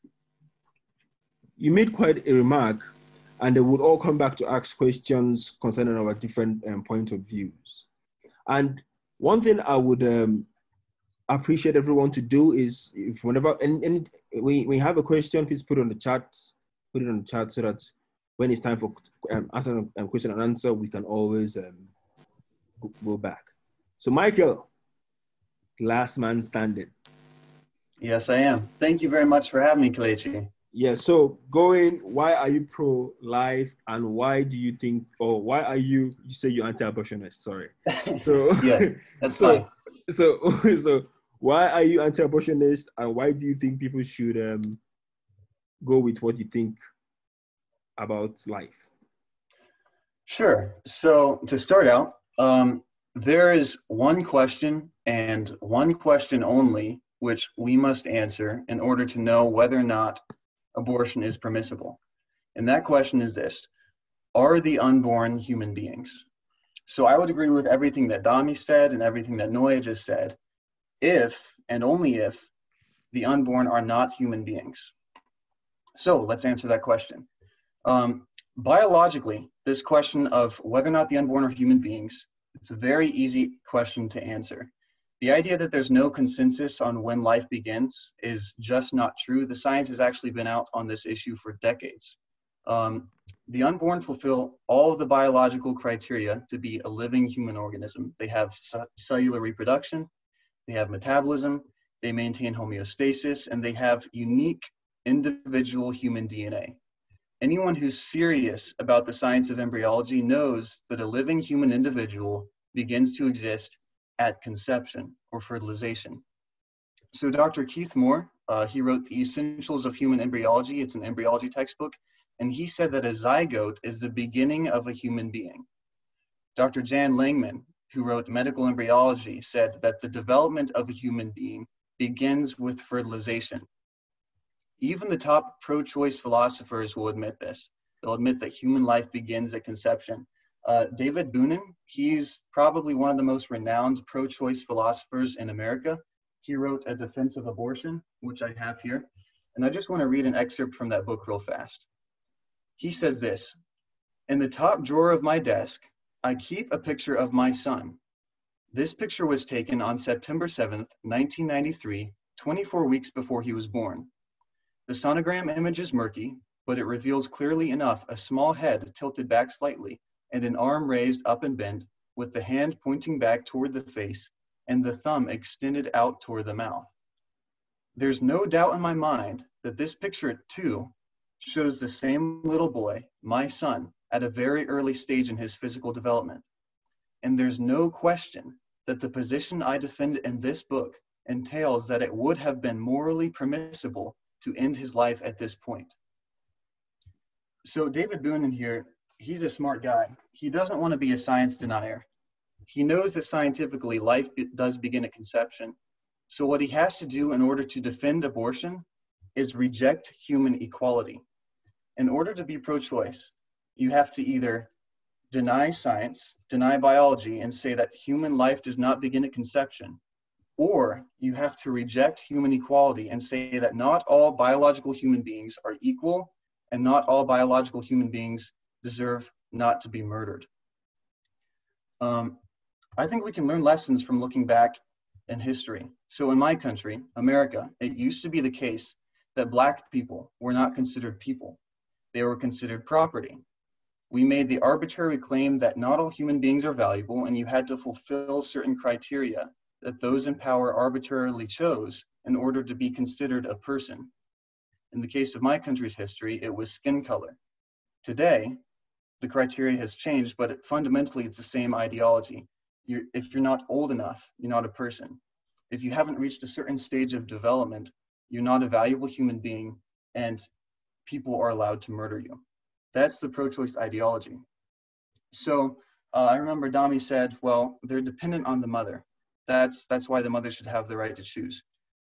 you made quite a remark, and they would all come back to ask questions concerning our different um, point of views. And one thing I would um, appreciate everyone to do is, if whenever and, and we we have a question, please put it on the chat. Put it on the chat so that when it's time for um, answering a um, question and answer, we can always um, go back. So, Michael, last man standing. Yes, I am. Thank you very much for having me, Kelechi. Yeah. So, going. Why are you pro-life, and why do you think, or why are you? You say you're anti-abortionist. Sorry. So yes, that's so, fine. So, so why are you anti-abortionist, and why do you think people should um, go with what you think about life? Sure. So to start out, um, there is one question and one question only which we must answer in order to know whether or not abortion is permissible. And that question is this: are the unborn human beings? So I would agree with everything that Dami said and everything that Noya just said, if and only if the unborn are not human beings. So let's answer that question. Um, biologically, this question of whether or not the unborn are human beings, it's a very easy question to answer. The idea that there's no consensus on when life begins is just not true. The science has actually been out on this issue for decades. Um, the unborn fulfill all of the biological criteria to be a living human organism. They have cellular reproduction, they have metabolism, they maintain homeostasis, and they have unique individual human D N A. Anyone who's serious about the science of embryology knows that a living human individual begins to exist at conception or fertilization. So Doctor Keith Moore, uh, he wrote The Essentials of Human Embryology. It's an embryology textbook. And he said that a zygote is the beginning of a human being. Doctor Jan Langman, who wrote Medical Embryology, said that the development of a human being begins with fertilization. Even the top pro-choice philosophers will admit this. They'll admit that human life begins at conception. Uh, David Boonin, he's probably one of the most renowned pro-choice philosophers in America. He wrote A Defense of Abortion, which I have here. And I just want to read an excerpt from that book real fast. He says this: "In the top drawer of my desk, I keep a picture of my son. This picture was taken on September seventh, nineteen ninety-three, twenty-four weeks before he was born. The sonogram image is murky, but it reveals clearly enough a small head tilted back slightly and an arm raised up and bent, with the hand pointing back toward the face and the thumb extended out toward the mouth. There's no doubt in my mind that this picture, too, shows the same little boy, my son, at a very early stage in his physical development. And there's no question that the position I defend in this book entails that it would have been morally permissible to end his life at this point." So David Boonin here, he's a smart guy. He doesn't want to be a science denier. He knows that scientifically life does begin at conception. So what he has to do in order to defend abortion is reject human equality. In order to be pro-choice, you have to either deny science, deny biology, and say that human life does not begin at conception, or you have to reject human equality and say that not all biological human beings are equal and not all biological human beings deserve not to be murdered. Um, I think we can learn lessons from looking back in history. So in my country, America, it used to be the case that Black people were not considered people. They were considered property. We made the arbitrary claim that not all human beings are valuable and you had to fulfill certain criteria that those in power arbitrarily chose in order to be considered a person. In the case of my country's history, it was skin color. Today, the criteria has changed, but it, fundamentally it's the same ideology. You're, if you're not old enough, you're not a person. If you haven't reached a certain stage of development, you're not a valuable human being, and people are allowed to murder you. That's the pro-choice ideology. So uh, I remember Dami said, well, they're dependent on the mother. That's, that's why the mother should have the right to choose.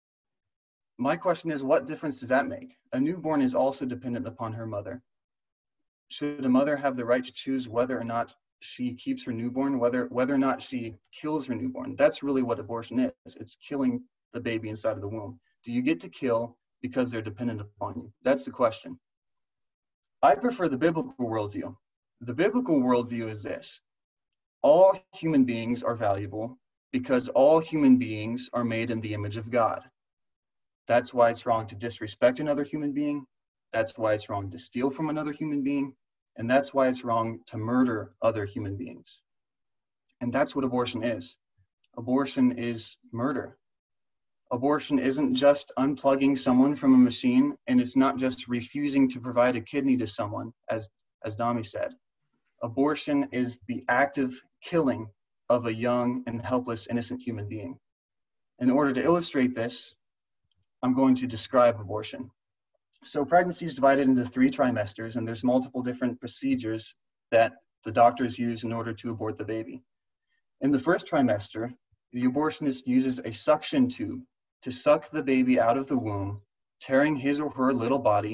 My question is, what difference does that make? A newborn is also dependent upon her mother. Should a mother have the right to choose whether or not she keeps her newborn, whether, whether or not she kills her newborn? That's really what abortion is. It's killing the baby inside of the womb. Do you get to kill because they're dependent upon you? That's the question. I prefer the biblical worldview. The biblical worldview is this: all human beings are valuable because all human beings are made in the image of God. That's why it's wrong to disrespect another human being. That's why it's wrong to steal from another human being. And that's why it's wrong to murder other human beings. And that's what abortion is. Abortion is murder. Abortion isn't just unplugging someone from a machine, and it's not just refusing to provide a kidney to someone, as, as Dami said. Abortion is the active killing of a young and helpless, innocent human being. In order to illustrate this, I'm going to describe abortion. So pregnancy is divided into three trimesters, and there's multiple different procedures that the doctors use in order to abort the baby. In the first trimester, the abortionist uses a suction tube to suck the baby out of the womb, tearing his or her little body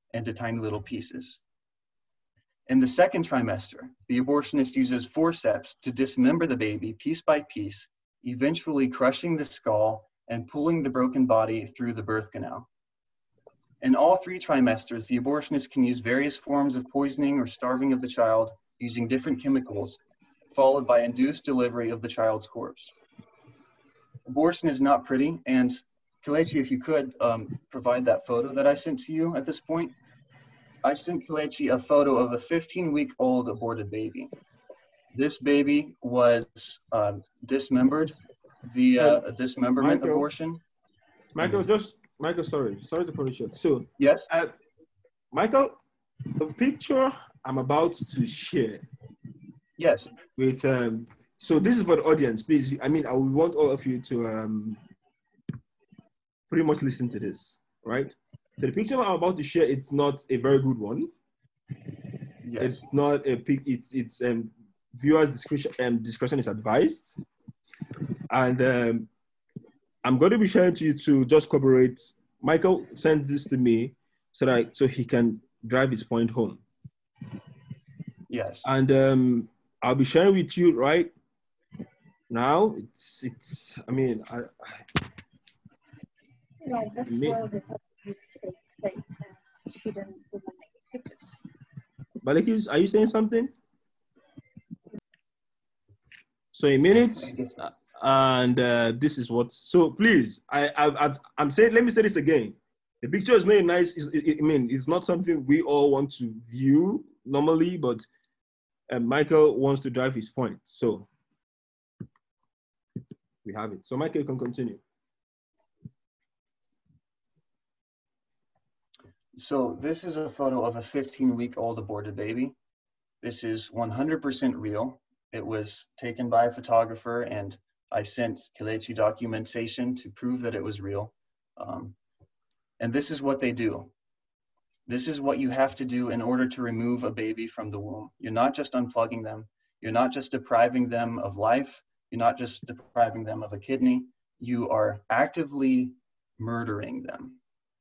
into tiny little pieces. In the second trimester, the abortionist uses forceps to dismember the baby piece by piece, eventually crushing the skull and pulling the broken body through the birth canal. In all three trimesters, the abortionist can use various forms of poisoning or starving of the child using different chemicals, followed by induced delivery of the child's corpse. Abortion is not pretty, and Kelechi, if you could um, provide that photo that I sent to you at this point. I sent Kelechi a photo of a fifteen-week-old aborted baby. This baby was uh, dismembered via a dismemberment Michael, abortion. Michael, just, Michael, sorry, sorry to cut you short. So, yes, uh, Michael, the picture I'm about to share. Yes. With, um, so this is for the audience, please. I mean, I would want all of you to um, pretty much listen to this, right? So the picture I'm about to share, it's not a very good one. Yes. It's not a pic. It's it's um viewers' discretion. Um, discretion is advised, and um, I'm going to be sharing to you to just corroborate. Michael sent this to me so that so he can drive his point home. Yes. And um, I'll be sharing with you right now. It's it's. I mean, I. I You know, this me, world is a mistake place and shouldn't do pictures. Balikis, are you saying something? So a minute, and uh, this is what. So please, I, I've, I've, I'm saying. Let me say this again. The picture is not nice. It's, it, I mean, it's not something we all want to view normally, but uh, Michael wants to drive his point. So we have it. So Michael can continue. So this is a photo of a fifteen-week-old aborted baby. This is one hundred percent real. It was taken by a photographer, and I sent Kelechi documentation to prove that it was real. Um, and this is what they do. This is what you have to do in order to remove a baby from the womb. You're not just unplugging them. You're not just depriving them of life. You're not just depriving them of a kidney. You are actively murdering them.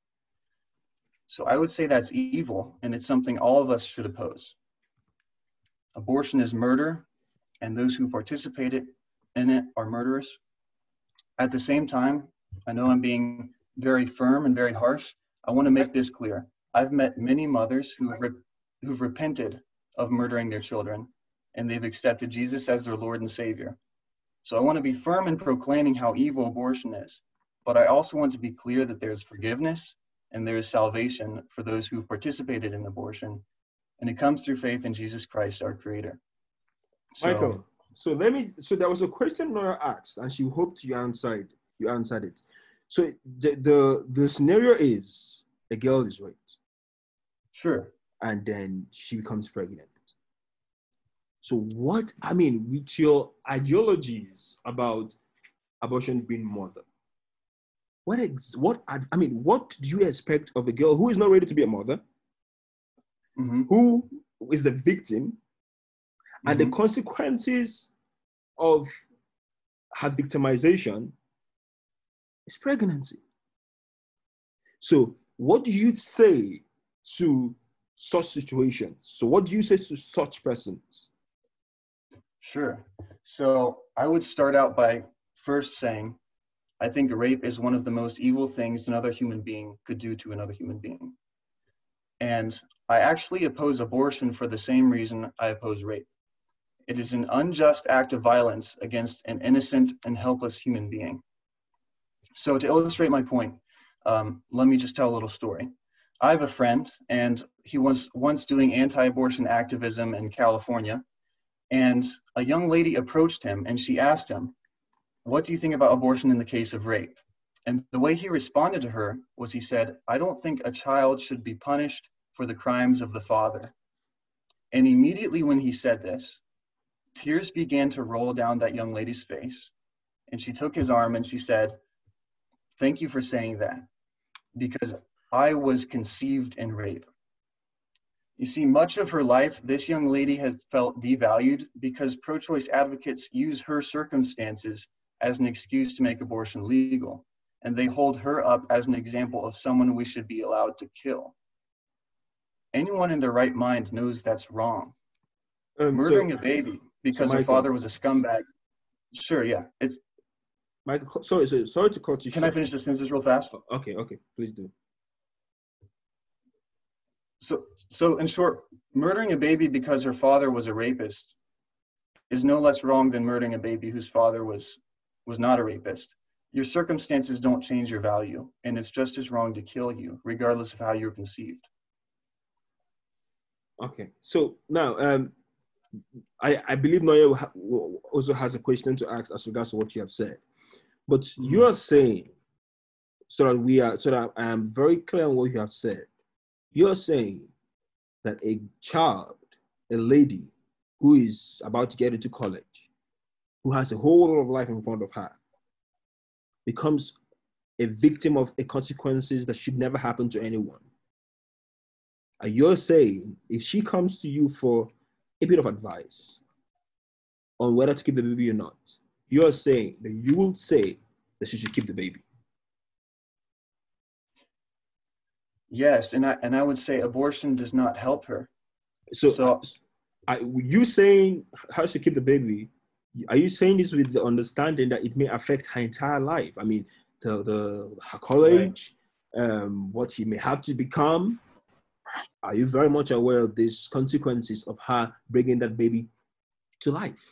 So I would say that's evil, and it's something all of us should oppose. Abortion is murder, and those who participate in it are murderers. At the same time, I know I'm being very firm and very harsh. I want to make this clear. I've met many mothers who have re who've repented of murdering their children, and they've accepted Jesus as their Lord and Savior. So I want to be firm in proclaiming how evil abortion is, but I also want to be clear that there's forgiveness and there is salvation for those who participated in abortion, and it comes through faith in Jesus Christ, our Creator. So, Michael, so let me, so there was a question Nora asked, and she hoped you answered, you answered it. So the, the, the scenario is a girl is raped. Sure. And then she becomes pregnant. So what, I mean, with your ideologies about abortion being murder, what, ex what, I mean, what do you expect of a girl who is not ready to be a mother, mm-hmm. who is the victim, and mm-hmm. the consequences of her victimization is pregnancy? So what do you say to such situations? So what do you say to such persons? Sure. So I would start out by first saying, I think rape is one of the most evil things another human being could do to another human being. And I actually oppose abortion for the same reason I oppose rape. It is an unjust act of violence against an innocent and helpless human being. So to illustrate my point, um, let me just tell a little story. I have a friend, and he was once doing anti-abortion activism in California, and a young lady approached him and she asked him, "What do you think about abortion in the case of rape?" And the way he responded to her was he said, "I don't think a child should be punished for the crimes of the father." And immediately when he said this, tears began to roll down that young lady's face. And she took his arm and she said, "Thank you for saying that, because I was conceived in rape." You see, much of her life, this young lady has felt devalued because pro-choice advocates use her circumstances as an excuse to make abortion legal. And they hold her up as an example of someone we should be allowed to kill. anyone in their right mind knows that's wrong. Um, Murdering so, a baby because so her Michael, father was a scumbag. Sure, yeah. It's. Michael, sorry, sorry, sorry to cut you Can short. I finish the sentence real fast? Okay, okay, please do. So, so in short, murdering a baby because her father was a rapist is no less wrong than murdering a baby whose father was was not a rapist. Your circumstances don't change your value, and it's just as wrong to kill you, regardless of how you're conceived. Okay, so now um, I I believe Noya also has a question to ask as regards to what you have said, but mm-hmm. you are saying, so that we are, so that I am very clear on what you have said. You're saying that a child, a lady who is about to get into college, who has a whole lot of life in front of her, becomes a victim of a consequences that should never happen to anyone. And you're saying if she comes to you for a bit of advice on whether to keep the baby or not, you're saying that you will say that she should keep the baby. Yes, and I and I would say abortion does not help her. So, so are you saying how she keep the baby? Are you saying this with the understanding that it may affect her entire life? I mean, the the her college, right. um, what she may have to become. Are you very much aware of these consequences of her bringing that baby to life?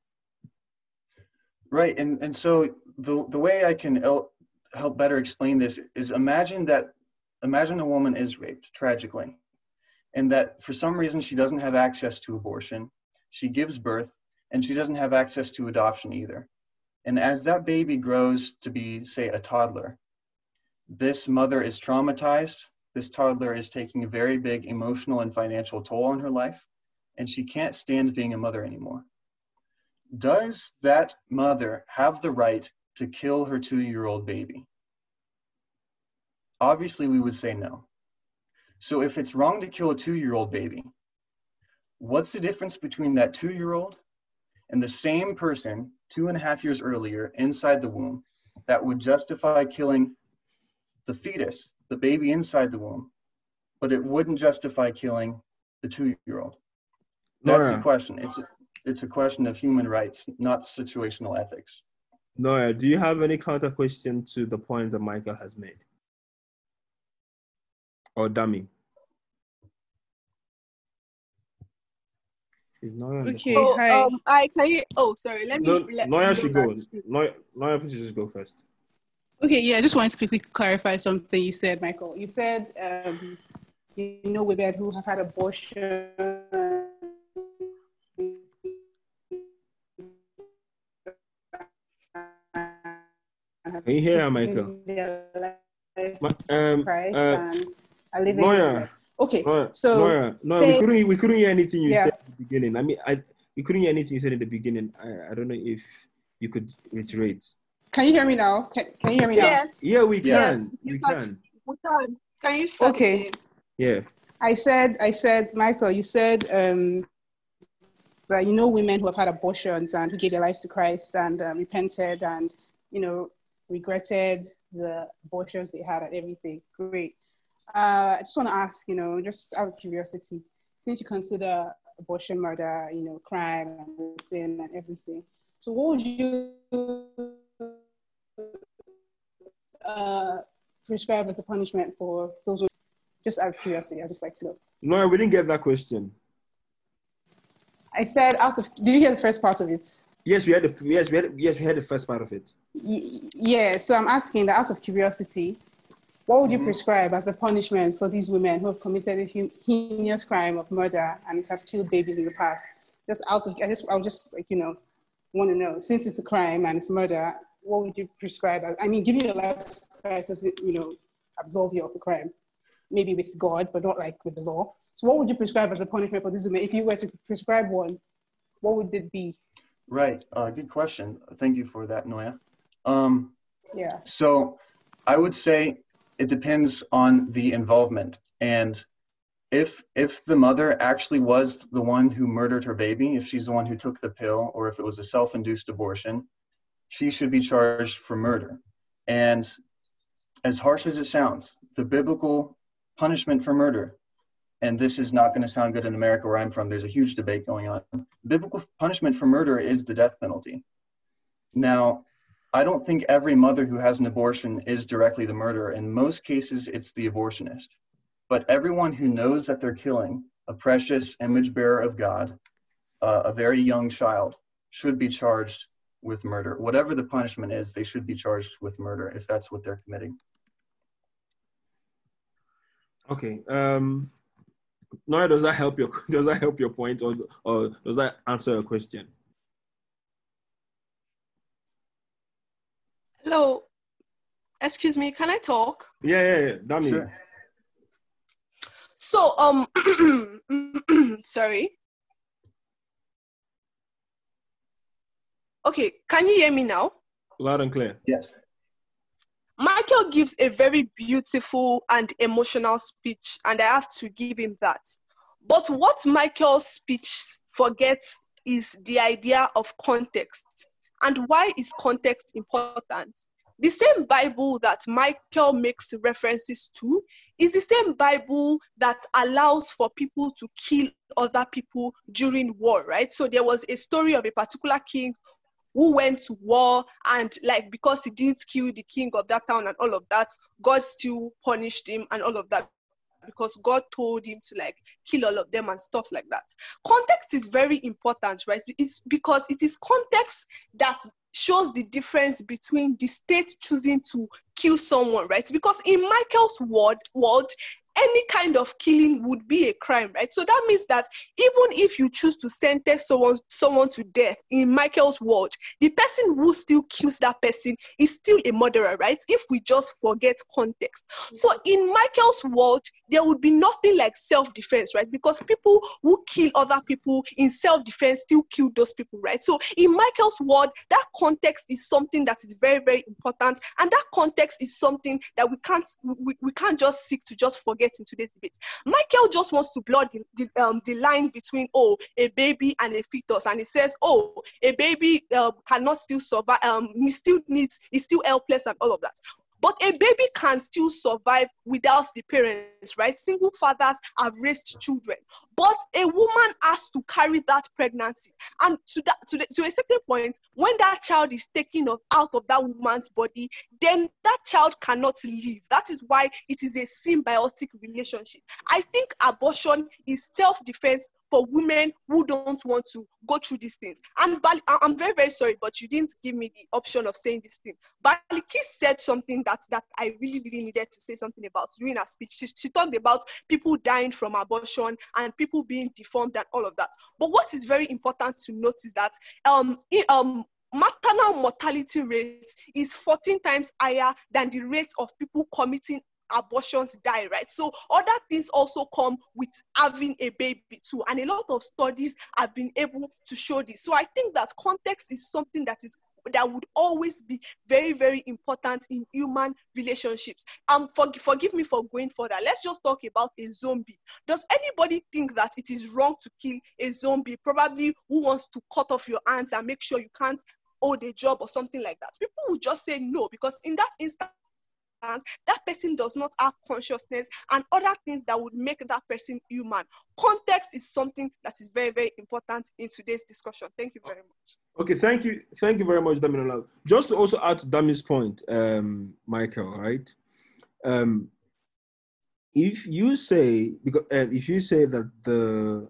Right, and and so the the way I can el- help better explain this is imagine that. Imagine a woman is raped tragically, and that for some reason she doesn't have access to abortion. She gives birth, and she doesn't have access to adoption either. And as that baby grows to be, say, a toddler, this mother is traumatized. This toddler is taking a very big emotional and financial toll on her life, and she can't stand being a mother anymore. Does that mother have the right to kill her two-year-old baby? Obviously, we would say no. So if it's wrong to kill a two-year-old baby, what's the difference between that two-year-old and the same person two and a half years earlier inside the womb that would justify killing the fetus, the baby inside the womb, but it wouldn't justify killing the two-year-old? That's Nora, the question. It's a, it's a question of human rights, not situational ethics. Nora, do you have any counter question to the point that Michael has made? Or Dami? Okay, so, hi. Um, I can you, oh, sorry. Let no, me let Noya should go. speak. Noya, Noya, please just go first. Okay, yeah, I just wanted to quickly clarify something you said, Michael. You said, um, you know, women who have had abortion. Can you hear her, Michael? Ma- um, uh, Noya, okay, Noya, so Noya, Noya, say, we couldn't, we couldn't hear anything you yeah. said at the beginning. I mean, I, we couldn't hear anything you said in the beginning. I, I don't know if you could reiterate. Can you hear me now? Can, can you hear me now? Yes. Yeah, we can. Yes, we can. can. We can. Can you start Okay. again? Yeah. I said, I said, Michael, you said um, that you know women who have had abortions and who gave their lives to Christ and uh, repented and, you know, regretted the abortions they had and everything. Great. Uh, I just want to ask, you know, just out of curiosity, since you consider abortion murder, you know, crime and sin and everything, so what would you uh, prescribe as a punishment for those who, just out of curiosity, I'd just like to know. No, we didn't get that question. I said out of, did you hear the first part of it? Yes, we had the, yes, we had, yes, we had the first part of it. Y- yeah, so I'm asking that out of curiosity, what would you Mm-hmm. prescribe as the punishment for these women who have committed this heinous crime of murder and have killed babies in the past? Just out of, I just, I would just like, you know, want to know, since it's a crime and it's murder, what would you prescribe? I mean, giving your life to Christ doesn't, you know, absolve you of the crime, maybe with God, but not like with the law. So what would you prescribe as a punishment for these women? If you were to prescribe one, what would it be? Right, uh, good question. Thank you for that, Noya. Um, yeah. So I would say it depends on the involvement. And if if the mother actually was the one who murdered her baby, if she's the one who took the pill, or if it was a self-induced abortion, she should be charged for murder. And as harsh as it sounds, the biblical punishment for murder and this is not going to sound good in America where I'm from, there's a huge debate going on. Biblical punishment for murder is the death penalty. Now, I don't think every mother who has an abortion is directly the murderer. In most cases, it's the abortionist. But everyone who knows that they're killing a precious image bearer of God, uh, a very young child, should be charged with murder. Whatever the punishment is, they should be charged with murder if that's what they're committing. Okay. Um, Nora, does that help your does that help your point, or or does that answer your question? Hello. Excuse me, can I talk? Yeah, yeah, yeah. That means. Sure. So, um, sorry. Okay, can you hear me now? Loud and clear. Yes. Michael gives a very beautiful and emotional speech, and I have to give him that. But what Michael's speech forgets is the idea of context. And why is context important? The same Bible that Michael makes references to is the same Bible that allows for people to kill other people during war, right? So there was a story of a particular king who went to war, and like because he didn't kill the king of that town and all of that, God still punished him and all of that, because God told him to like kill all of them and stuff like that. Context is very important, right? It's because it is context that shows the difference between the state choosing to kill someone, right? Because in Michael's word, world, any kind of killing would be a crime, right? So that means that even if you choose to sentence someone, someone to death in Michael's world, the person who still kills that person is still a murderer, right? If we just forget context. So in Michael's world, there would be nothing like self-defense, right? Because people who kill other people in self-defense still kill those people, right? So in Michael's world, that context is something that is very, very important. And that context is something that we can't, we, we can't just seek to just forget in today's debate. Michael just wants to blur the, the, um, the line between, oh, a baby and a fetus. And he says, oh, a baby uh, cannot still survive, um, he still needs, he's still helpless and all of that. But a baby can still survive without the parents, right? Single fathers have raised children. But a woman has to carry that pregnancy. And to, that, to, the, to a certain point, when that child is taken out of that woman's body, then that child cannot live. That is why it is a symbiotic relationship. I think abortion is self-defense for women who don't want to go through these things. And Bal- I'm very, very sorry, but you didn't give me the option of saying this thing. Baliki said something that, that I really, really needed to say something about during her speech. She, she talked about people dying from abortion and people being deformed and all of that. But what is very important to note is that um, in, um, maternal mortality rate is fourteen times higher than the rate of people committing abortions die, right? So other things also come with having a baby too, and a lot of studies have been able to show this. So I think that context is something that is that would always be very, very important in human relationships. Um, for, forgive me for going further. Let's just talk about a zombie. Does anybody think that it is wrong to kill a zombie, probably who wants to cut off your hands and make sure you can't hold a job or something like that? People would just say no, because in that instance, that person does not have consciousness and other things that would make that person human. Context is something that is very, very important in today's discussion. Thank you very much. Okay, thank you. Thank you very much, Damilola. Just to also add to Dami's point, um, Michael, right? Um, if you say, because uh, if you say that the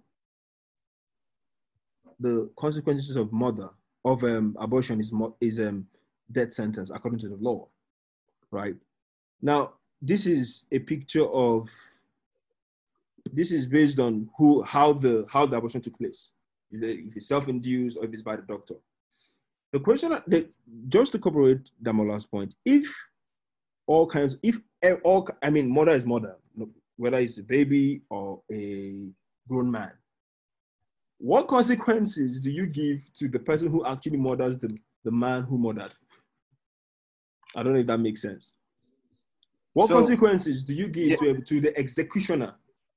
the consequences of murder, of um, abortion is, is um, death sentence according to the law, right? Now, this is a picture of, this is based on who, how the, how the abortion took place. If it's self-induced or if it's by the doctor. The question, that, just to corroborate Damola's point, if all kinds, if all, I mean, murder is murder, whether it's a baby or a grown man, what consequences do you give to the person who actually murders the, the man who murdered? I don't know if that makes sense. What so, consequences do you give yeah. to, to the executioner?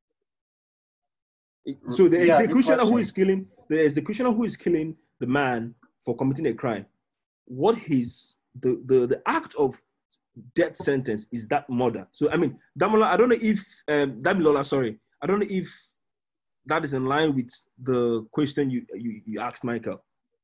So the yeah, executioner who is killing, the executioner who is killing the man for committing a crime, what his, the, the, the act of death sentence is that murder. So, I mean, Damola, I don't know if, um, Damilola, sorry, I don't know if that is in line with the question you, you, you asked Michael.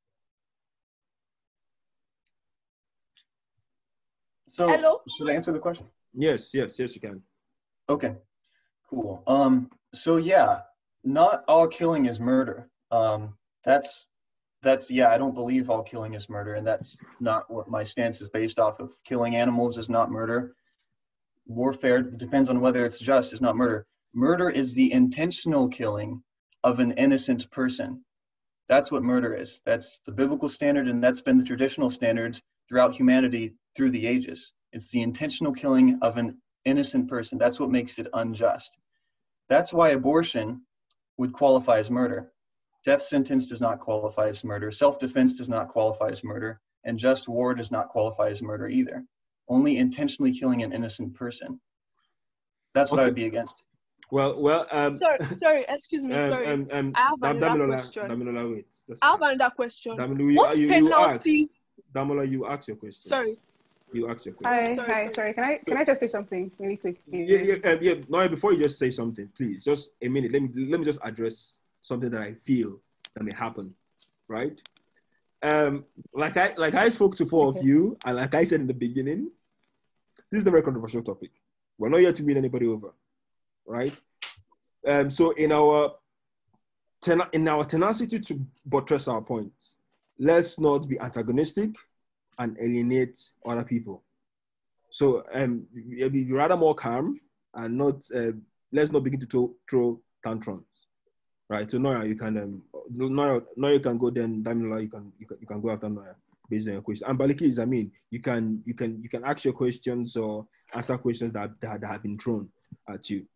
So, Hello? should I answer the question? Yes, yes, yes, you can. Okay, cool. Um, so yeah, not all killing is murder. Um, that's, that's, yeah, I don't believe all killing is murder, and that's not what my stance is based off of. Killing animals is not murder. Warfare, depends on whether it's just, is not murder. Murder is the intentional killing of an innocent person. That's what murder is. That's the biblical standard, and that's been the traditional standards throughout humanity through the ages. It's the intentional killing of an innocent person. That's what makes it unjust. That's why abortion would qualify as murder. Death sentence does not qualify as murder. Self-defense does not qualify as murder. And just war does not qualify as murder either. Only intentionally killing an innocent person. That's what Okay. I would be against. Well, well, um, Sorry, sorry, excuse me, um, sorry. um, um, I have Dam- another Damilola, question. Damilola, wait. That's I have fine. another question. Damilola, you, What you, you asked. penalty? Damola, you ask your question. Sorry. You ask your question. Hi, Sorry, hi, sorry. sorry. Can I can I just say something really quickly? Yeah, yeah, um, yeah. No, before you just say something, please, just a minute. Let me let me just address something that I feel that may happen, right? Um, like I like I spoke to four Okay. of you, and like I said in the beginning, this is a very controversial topic. We're not here to win anybody over, right? Um, so in our ten- in our tenacity to buttress our points, let's not be antagonistic and alienate other people. So um, be rather more calm and not, uh, let's not begin to throw, throw tantrums, right? So Noya, you can, um, Noya, Noya, you can go then, Damilola, you can, you can, you can go after Noya based on your question. And Balikis, I mean, you can, you can, you can ask your questions or answer questions that, that, that have been thrown at you.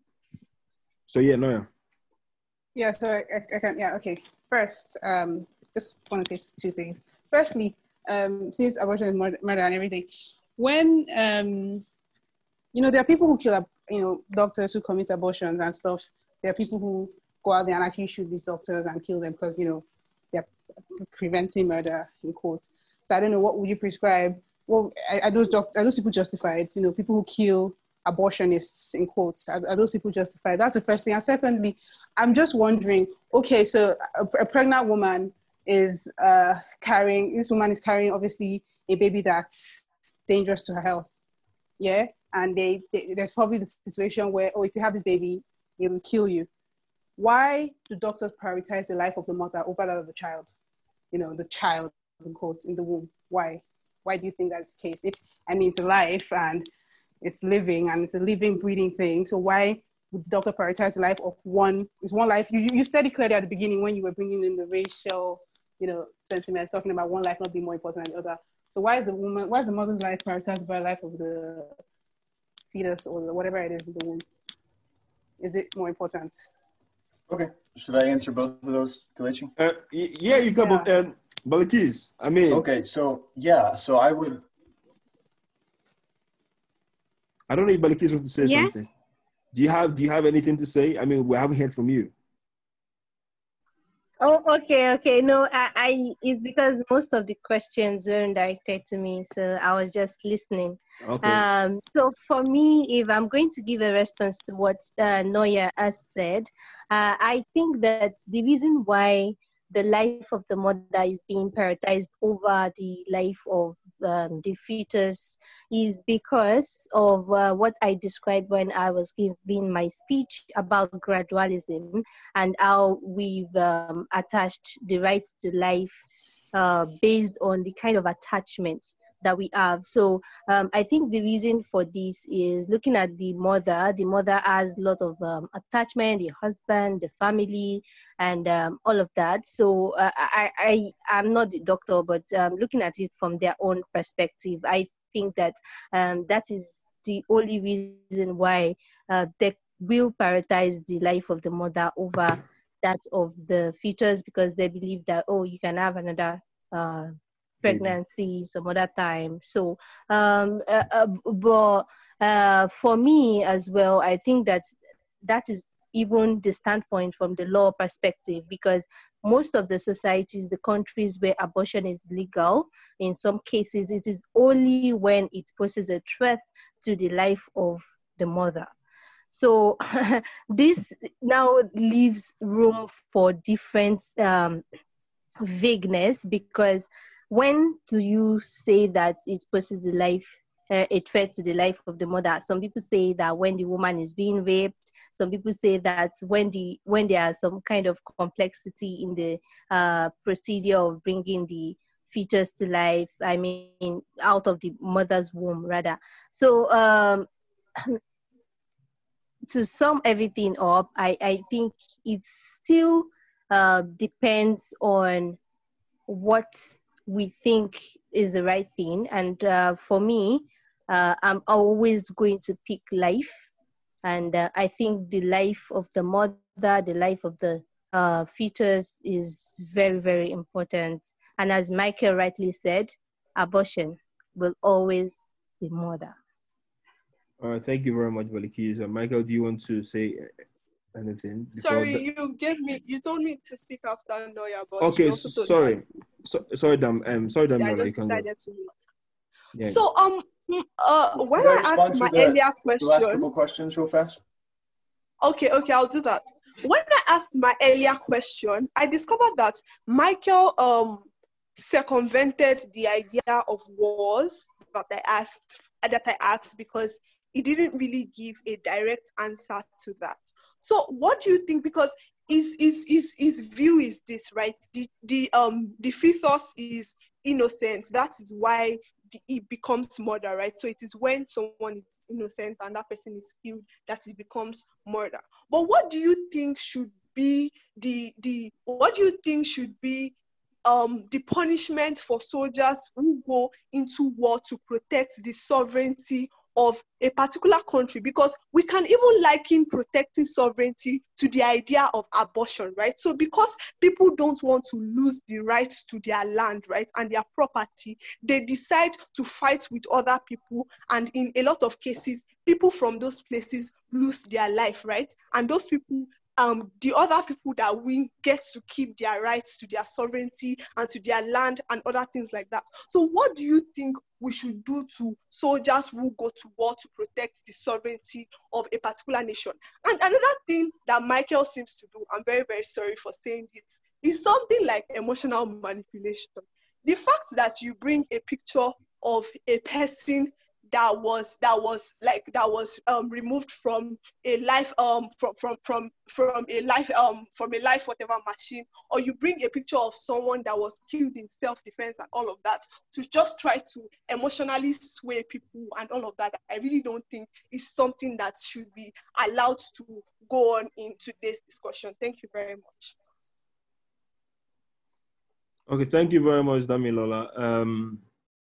So yeah, Noya. Yeah, so I, I, I can, yeah, okay. First, um, just want to say two things. Firstly, um, since abortion is murder, murder and everything, when, um, you know, there are people who kill, you know, doctors who commit abortions and stuff. There are people who go out there and actually shoot these doctors and kill them because, you know, they're preventing murder, in quotes. So I don't know, what would you prescribe? Well, are, are those, doc- are those people justified? You know, people who kill abortionists, in quotes, are, are those people justified? That's the first thing. And secondly, I'm just wondering, okay, so a, a pregnant woman is uh, carrying, this woman is carrying obviously a baby that's dangerous to her health, yeah? And they, they there's probably the situation where, oh, if you have this baby, it will kill you. Why do doctors prioritize the life of the mother over that of the child? You know, the child, in quotes, in the womb. Why? Why do you think that's the case? If, I mean, it's a life and it's living and it's a living, breathing thing. So why would the doctor prioritize the life of one? It's one life. You, you said it clearly at the beginning when you were bringing in the racial, you know, sentiment, talking about one life not being more important than the other. So why is the woman, why is the mother's life prioritized by the life of the fetus or the, whatever it is in the womb? Is it more important? Okay, should I answer both of those, Kelechi? Uh, y- yeah, you can, Yeah. but um, Balikis, I mean, Okay, so yeah, so I would, I don't know if Balikis wants to say Yes. something. Do you have Do you have anything to say? I mean, we haven't heard from you. Oh, okay, okay. No, I, I it's because most of the questions weren't directed to me, so I was just listening. Okay. Um, so for me, if I'm going to give a response to what uh, Noya has said, uh, I think that the reason why the life of the mother is being prioritized over the life of um, the fetus is because of uh, what I described when I was giving my speech about gradualism and how we've um, attached the right to life uh, based on the kind of attachment that we have. So um, I think the reason for this is looking at the mother. The mother has a lot of um, attachment, the husband, the family, and um, all of that. So uh, I, I, I'm not the doctor, but um, looking at it from their own perspective, I think that um, that is the only reason why uh, they will prioritize the life of the mother over that of the fetus, because they believe that, oh, you can have another uh, pregnancy some other time. So, um, uh, uh, but uh, for me as well, I think that that is even the standpoint from the law perspective, because most of the societies, the countries where abortion is legal, in some cases, it is only when it poses a threat to the life of the mother. So this now leaves room for different um, vagueness, because when do you say that it poses the life, uh, a threat to the life of the mother? Some people say that when the woman is being raped. Some people say that when the when there are some kind of complexity in the uh, procedure of bringing the fetus to life. I mean, out of the mother's womb, rather. So um, to sum everything up, I I think it still uh, depends on what we think is the right thing. And uh, for me, uh, I'm always going to pick life. And uh, I think the life of the mother, the life of the uh, fetus is very, very important. And as Michael rightly said, abortion will always be murder. All right, thank you very much, Balikis. Uh, Michael, do you want to say anything? Sorry, the... you gave me, you told me to speak after Noya, but okay, you also told sorry, me so, sorry, Dam, um, sorry, Dam, yeah, I Lola, just you can go. decided to mute. Yeah. So, um, uh, when Could I I respond asked to my the, earlier the last couple question, questions real fast? okay, okay, I'll do that. When I asked my earlier question, I discovered that Michael um circumvented the idea of wars that I asked that I asked because he didn't really give a direct answer to that. So, what do you think? Because his his his, his view is this, right? The the um the fetus is innocent. That is why the, it becomes murder, right? So it is when someone is innocent and that person is killed that it becomes murder. But what do you think should be the the what do you think should be um the punishment for soldiers who go into war to protect the sovereignty of a particular country? Because we can even liken protecting sovereignty to the idea of abortion, right? So because people don't want to lose the rights to their land, right, and their property, they decide to fight with other people, and in a lot of cases, people from those places lose their life, right? And those people Um, the other people that win get to keep their rights to their sovereignty and to their land and other things like that. So what do you think we should do to soldiers who go to war to protect the sovereignty of a particular nation? And another thing that Michael seems to do, I'm very, very sorry for saying this, is something like emotional manipulation. The fact that you bring a picture of a person that was that was like that was um removed from a life um from from from from a life um from a life whatever machine, or you bring a picture of someone that was killed in self-defense and all of that to just try to emotionally sway people and all of that, I really don't think is something that should be allowed to go on in today's discussion. Thank you very much. Okay, thank you very much, Damilola. Um,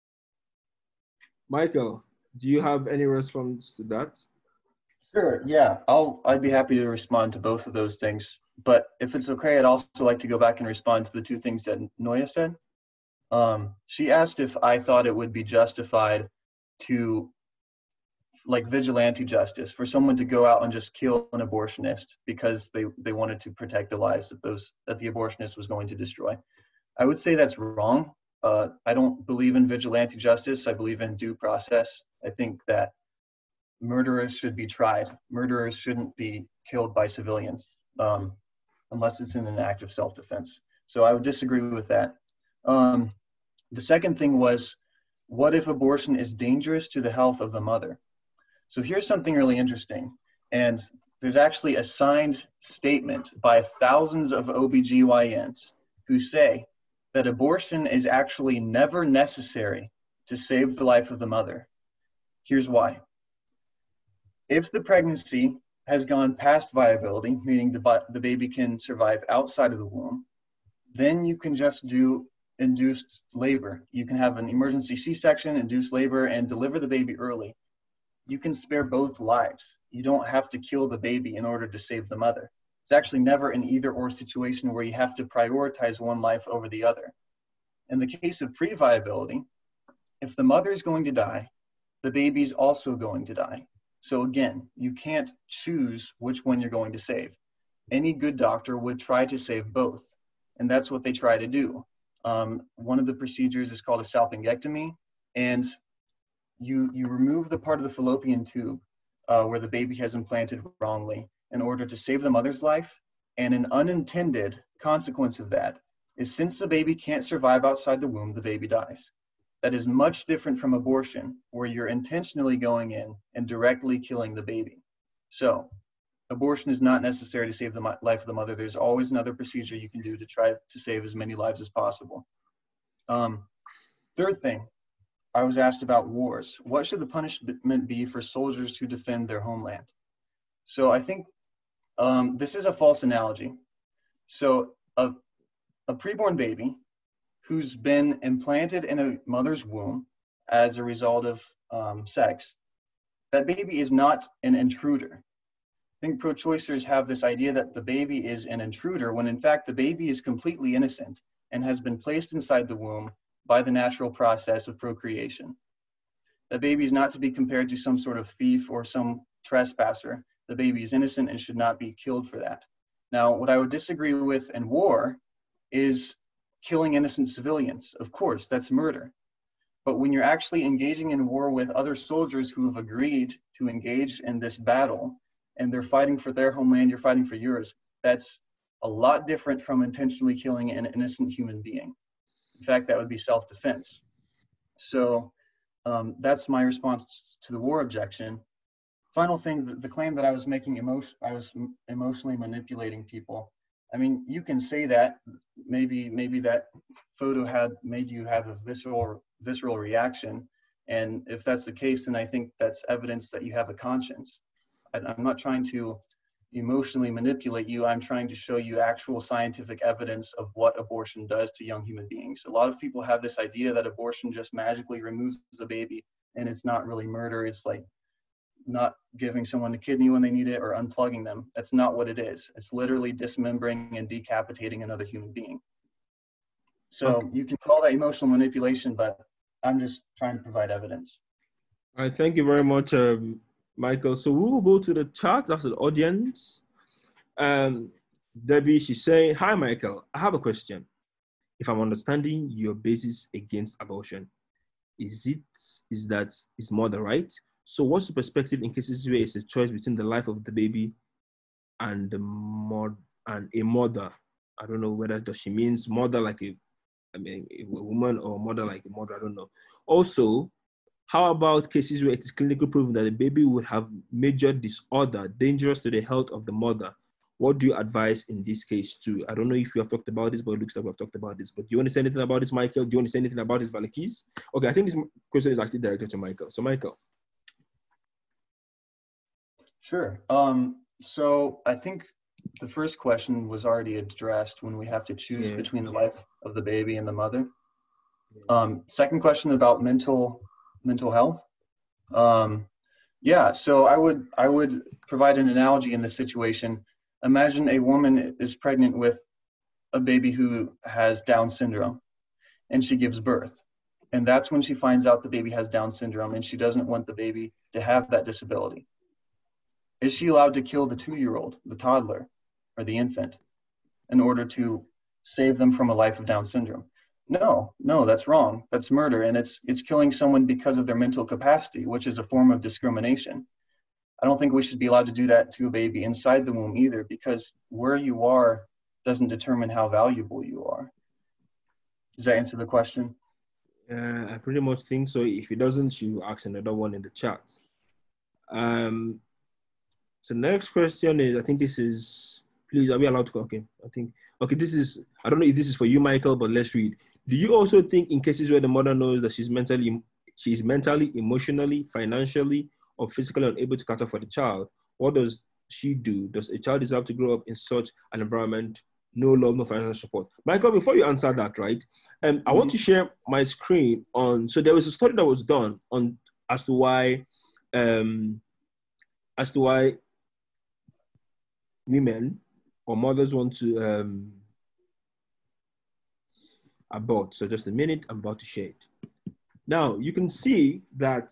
Michael, do you have any response to that? Sure, yeah, I'll, I'd be happy to respond to both of those things. But if it's okay, I'd also like to go back and respond to the two things that Noya said. Um, she asked if I thought it would be justified to, like vigilante justice, for someone to go out and just kill an abortionist because they, they wanted to protect the lives that those that the abortionist was going to destroy. I would say that's wrong. Uh, I don't believe in vigilante justice. I believe in due process. I think that murderers should be tried. Murderers shouldn't be killed by civilians um, unless it's in an act of self-defense. So I would disagree with that. Um, the second thing was, what if abortion is dangerous to the health of the mother? So here's something really interesting. And there's actually a signed statement by thousands of O B G Y Ns who say that abortion is actually never necessary to save the life of the mother. Here's why. If the pregnancy has gone past viability, meaning the, the baby can survive outside of the womb, then you can just do induced labor. You can have an emergency C-section, induced labor, and deliver the baby early. You can spare both lives. You don't have to kill the baby in order to save the mother. It's actually never an either-or situation where you have to prioritize one life over the other. In the case of pre-viability, if the mother is going to die, the baby's also going to die. So again, you can't choose which one you're going to save. Any good doctor would try to save both, and that's what they try to do. Um, one of the procedures is called a salpingectomy, and you, you remove the part of the fallopian tube uh, where the baby has implanted wrongly in order to save the mother's life. And an unintended consequence of that is, since the baby can't survive outside the womb, the baby dies. That is much different from abortion, where you're intentionally going in and directly killing the baby. So abortion is not necessary to save the mo- life of the mother. There's always another procedure you can do to try to save as many lives as possible. Um, third thing, I was asked about wars. What should the punishment be for soldiers who defend their homeland? So I think um, this is a false analogy. So a, a preborn baby who's been implanted in a mother's womb as a result of um, sex, that baby is not an intruder. I think pro-choicers have this idea that the baby is an intruder, when in fact the baby is completely innocent and has been placed inside the womb by the natural process of procreation. The baby is not to be compared to some sort of thief or some trespasser. The baby is innocent and should not be killed for that. Now, what I would disagree with in war is killing innocent civilians. Of course, that's murder. But when you're actually engaging in war with other soldiers who have agreed to engage in this battle, and they're fighting for their homeland, you're fighting for yours, that's a lot different from intentionally killing an innocent human being. In fact, that would be self-defense. So um, that's my response to the war objection. Final thing, the, the claim that I was making, emotion, I was emotionally manipulating people. I mean, you can say that, maybe maybe that photo had made you have a visceral, visceral reaction. And if that's the case, then I think that's evidence that you have a conscience. I, I'm not trying to emotionally manipulate you. I'm trying to show you actual scientific evidence of what abortion does to young human beings. A lot of people have this idea that abortion just magically removes the baby and it's not really murder. It's like not giving someone a kidney when they need it or unplugging them. That's not what it is. It's literally dismembering and decapitating another human being. So okay. You can call that emotional manipulation, but I'm just trying to provide evidence. All right, thank you very much, um, Michael. So we will go to the chat, that's the audience. Um, Debbie, she's saying, hi, Michael, I have a question. If I'm understanding your basis against abortion, is it, is that, is mother right? So what's the perspective in cases where it's a choice between the life of the baby and the mod and a mother? I don't know whether does she means mother like a, I mean, a woman, or mother like a mother, I don't know. Also, how about cases where it is clinically proven that the baby would have major disorder dangerous to the health of the mother? What do you advise in this case too? I don't know if you have talked about this, but it looks like we've talked about this. But do you want to say anything about this, Michael? Do you want to say anything about this, Valikis? Okay, I think this question is actually directed to Michael. So Michael. Sure. Um, so I think the first question was already addressed when we have to choose yeah. between the life of the baby and the mother. Um, second question about mental mental health. Um, yeah, so I would I would provide an analogy in this situation. Imagine a woman is pregnant with a baby who has Down syndrome, and she gives birth. And that's when she finds out the baby has Down syndrome, and she doesn't want the baby to have that disability. Is she allowed to kill the two-year-old, the toddler, or the infant in order to save them from a life of Down syndrome? No, no, that's wrong. That's murder, and it's it's killing someone because of their mental capacity, which is a form of discrimination. I don't think we should be allowed to do that to a baby inside the womb either, because where you are doesn't determine how valuable you are. Does that answer the question? Uh, I pretty much think so. If it doesn't, you ask another one in the chat. Um, so next question is, I think this is, please, are we allowed to go? Okay, I think, okay, this is, I don't know if this is for you, Michael, but let's read. Do you also think in cases where the mother knows that she's mentally, she's mentally, emotionally, financially, or physically unable to cater for the child, what does she do? Does a child deserve to grow up in such an environment? No love, no financial support. Michael, before you answer that, right, um, I want to share my screen on, so there was a study that was done on as to why, um, as to why women or mothers want to um, abort. So just a minute, I'm about to share it. Now, you can see that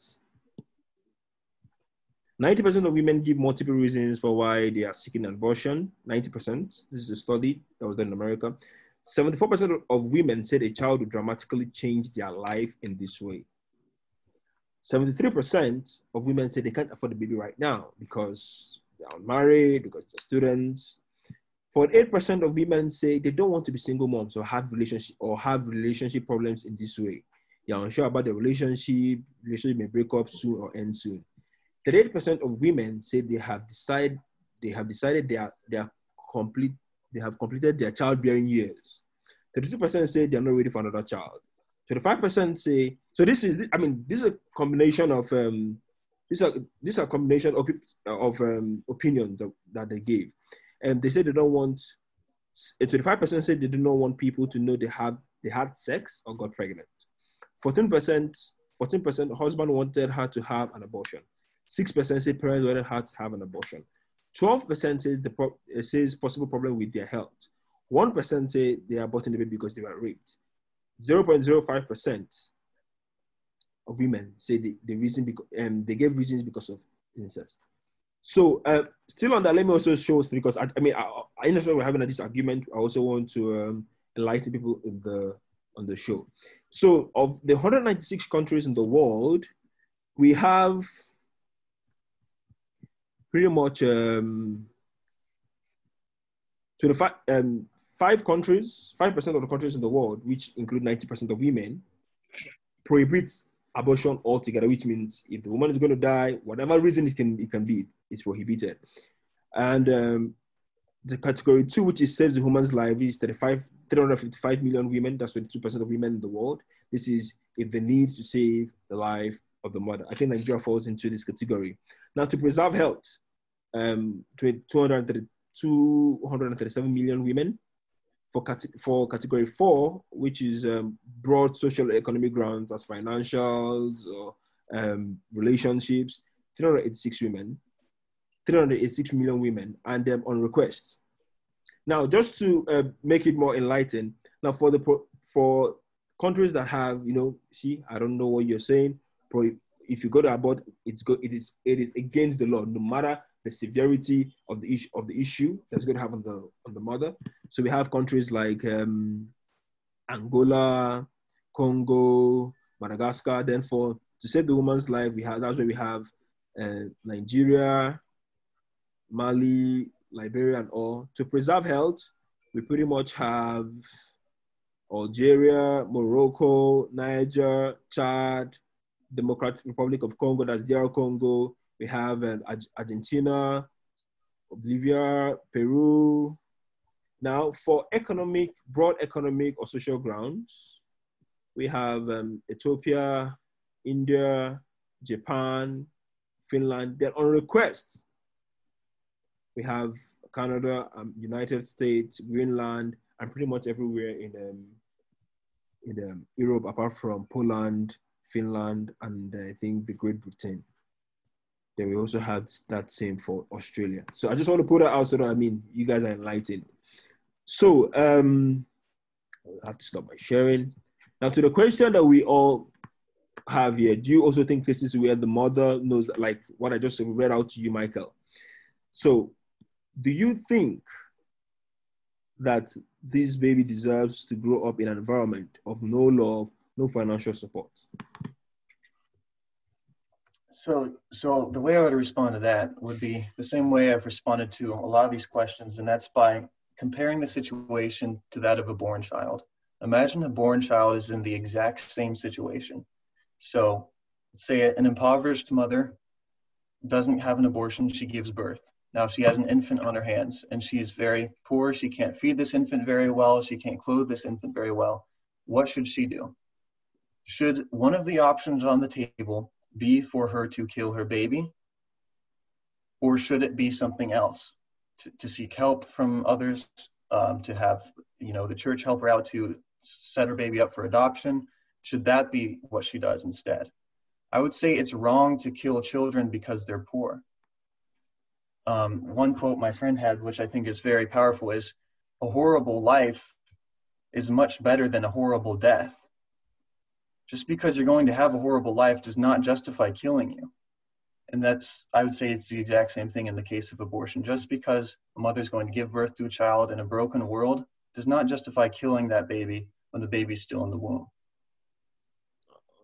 ninety percent of women give multiple reasons for why they are seeking an abortion. ninety percent. This is a study that was done in America. seventy-four percent of women said a child would dramatically change their life in this way. seventy-three percent of women say they can't afford the baby right now because they're unmarried, because they're students. forty-eight percent of women say they don't want to be single moms or have relationship or have relationship problems in this way. They're unsure about the relationship, relationship may break up soon or end soon. thirty-eight percent of women say they have decided they have decided they are they are complete they have completed their childbearing years. thirty-two percent say they're not ready for another child. twenty-five percent say so. This is I mean this is a combination of um this are this are a combination of of um, opinions of, that they gave, and they say they don't want. twenty-five percent say they do not want people to know they have they had sex or got pregnant. fourteen percent fourteen percent husband wanted her to have an abortion. six percent say parents wanted her to have an abortion. twelve percent say the pro- says possible problem with their health. one percent say they are aborting the baby because they were raped. zero point zero five percent of women say the, the reason because um, they gave reasons because of incest. So uh, still on that, let me also show because I, I mean I, I understand we're having a disagreement. I also want to um, enlighten people in the on the show. So of the one hundred ninety-six countries in the world, we have pretty much um, twenty-five um, five countries, five percent of the countries in the world, which include ninety percent of women, prohibits abortion altogether, which means if the woman is going to die, whatever reason it can it can be, it's prohibited. And um, the category two, which is saves the woman's life, is thirty-five, three hundred fifty-five million women. That's twenty-two percent of women in the world. This is if the need to save the life of the mother. I think Nigeria falls into this category. Now, to preserve health, um, two hundred thirty-seven million women. For, cat- for category four, which is um, broad social economic grounds as financials or um, relationships, three hundred eighty-six women, three hundred eighty-six million women, and um, on request. Now, just to uh, make it more enlightened, now for the pro- for countries that have, you know, see, I don't know what you're saying. Pro- if you go to abort, it's go, it is it is against the law, no matter the severity of the issue of the issue that's going to have on the on the mother. So we have countries like um, Angola, Congo, Madagascar. Then for to save the woman's life, we have that's where we have uh, Nigeria, Mali, Liberia, and all. To preserve health, we pretty much have Algeria, Morocco, Niger, Chad, Democratic Republic of Congo, that's D R Congo. We have um, Argentina, Bolivia, Peru. Now, for economic, broad economic or social grounds, we have um, Ethiopia, India, Japan, Finland. Then on request, we have Canada, um, United States, Greenland, and pretty much everywhere in um, in um, Europe, apart from Poland, Finland, and uh, I think the Great Britain. Then we also had that same for Australia. So I just want to put that out so that, I mean, you guys are enlightened. So um, I have to stop my sharing. Now to the question that we all have here, do you also think this is where the mother knows, like what I just read out to you, Michael? So do you think that this baby deserves to grow up in an environment of no love, no financial support? So, so the way I would respond to that would be the same way I've responded to a lot of these questions, and that's by comparing the situation to that of a born child. Imagine a born child is in the exact same situation. So, let's say an impoverished mother doesn't have an abortion, she gives birth. Now she has an infant on her hands, and she is very poor. She can't feed this infant very well. She can't clothe this infant very well. What should she do? Should one of the options on the table be for her to kill her baby, or should it be something else? To, to seek help from others, um, to have, you know, the church help her out to set her baby up for adoption? Should that be what she does instead? I would say it's wrong to kill children because they're poor. Um, one quote my friend had, which I think is very powerful, is, "A horrible life is much better than a horrible death." Just because you're going to have a horrible life does not justify killing you. And that's, I would say it's the exact same thing in the case of abortion. Just because a mother's going to give birth to a child in a broken world does not justify killing that baby when the baby's still in the womb.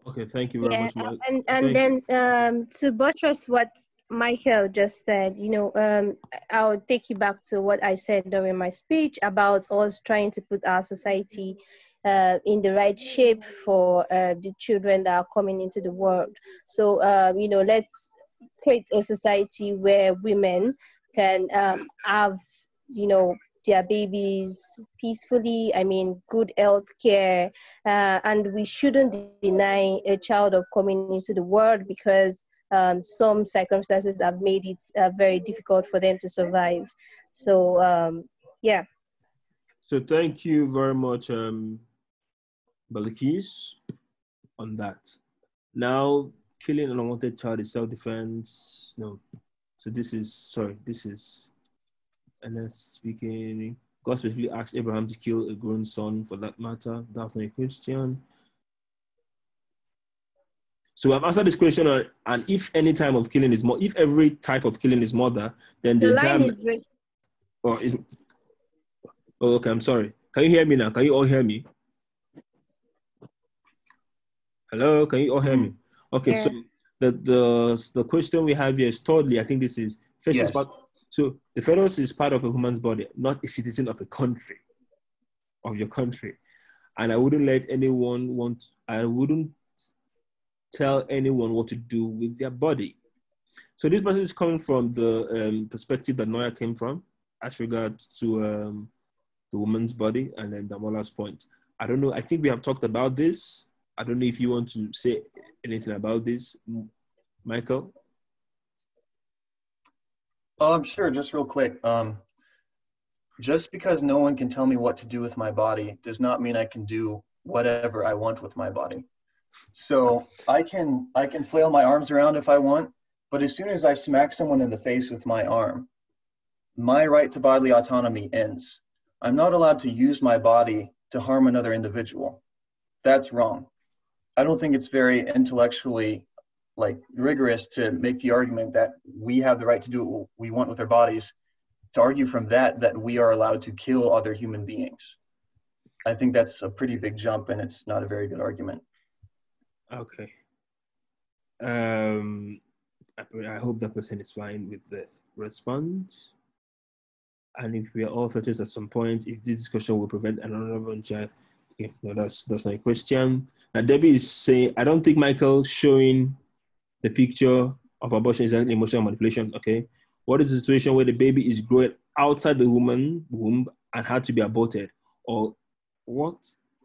Okay, thank you very Yeah, much, Mike. and and Thank then um, to buttress what Michael just said, you know, um, I'll take you back to what I said during my speech about us trying to put our society uh, in the right shape for uh, the children that are coming into the world. So, um, you know, let's create a society where women can um, have, you know, their babies peacefully. I mean, good health care, uh, and we shouldn't deny a child of coming into the world because um, some circumstances have made it uh, very difficult for them to survive. So, um, yeah. So thank you very much, um, Balikis, on that. Now, killing an unwanted child is self-defense. No. So this is, sorry, this is, and then speaking, God specifically asked Abraham to kill a grown son for that matter. That's not a question. So I've answered this question, uh, and if any time of killing is more, if every type of killing is murder, then the, The entire, line is breaking. or is, oh, okay, I'm sorry. Can you hear me now? Can you all hear me? Hello, can you all hear me? Okay, Yeah. so the, the the question we have here is thirdly, I think this is first Yes. is part, so the fetus is part of a woman's body, not a citizen of a country, of your country. And I wouldn't let anyone want, I wouldn't tell anyone what to do with their body. So this person is coming from the um, perspective that Noah came from as regards to um, the woman's body, and then Damola's point. I don't know, I think we have talked about this. I don't know if you want to say anything about this, Michael. Um, sure, just real quick. Um, just because no one can tell me what to do with my body does not mean I can do whatever I want with my body. So I can I can flail my arms around if I want, but as soon as I smack someone in the face with my arm, my right to bodily autonomy ends. I'm not allowed to use my body to harm another individual. That's wrong. I don't think it's very intellectually like rigorous to make the argument that we have the right to do what we want with our bodies, to argue from that that we are allowed to kill other human beings. I think that's a pretty big jump, and it's not a very good argument. Okay. Um, I, I hope that person is fine with the response. And if we are all fetus at some point, if this discussion will prevent another child, okay, no, that's that's not a question. Now Debbie is saying, I don't think Michael showing the picture of abortion is actually emotional manipulation. Okay, what is the situation where the baby is growing outside the woman's womb and had to be aborted, or what?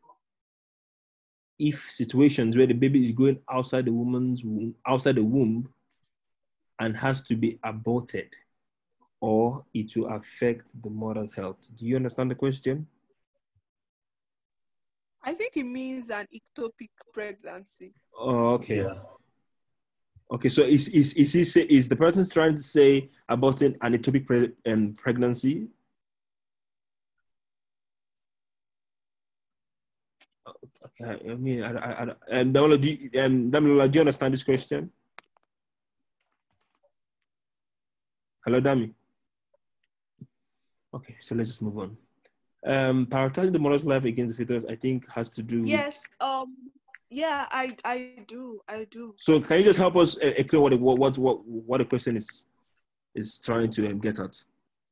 If situations where the baby is growing outside the woman's womb, outside the womb, and has to be aborted, or it will affect the mother's health. Do you understand the question? I think it means an ectopic pregnancy. Oh, okay. Yeah. Okay, so is is is he say, is the person trying to say about an ectopic pre- um, pregnancy? Okay, I mean, I, I, I, and Damola, do you, um, Damola, do you understand this question? Hello, Dami. Okay, so let's just move on. Um, prioritizing the mother's life against the fetus, I think, has to do with... Yes, um, yeah, I, I do, I do. So can you just help us uh, explain what, what, what, what, what the question is, is trying to um, get at?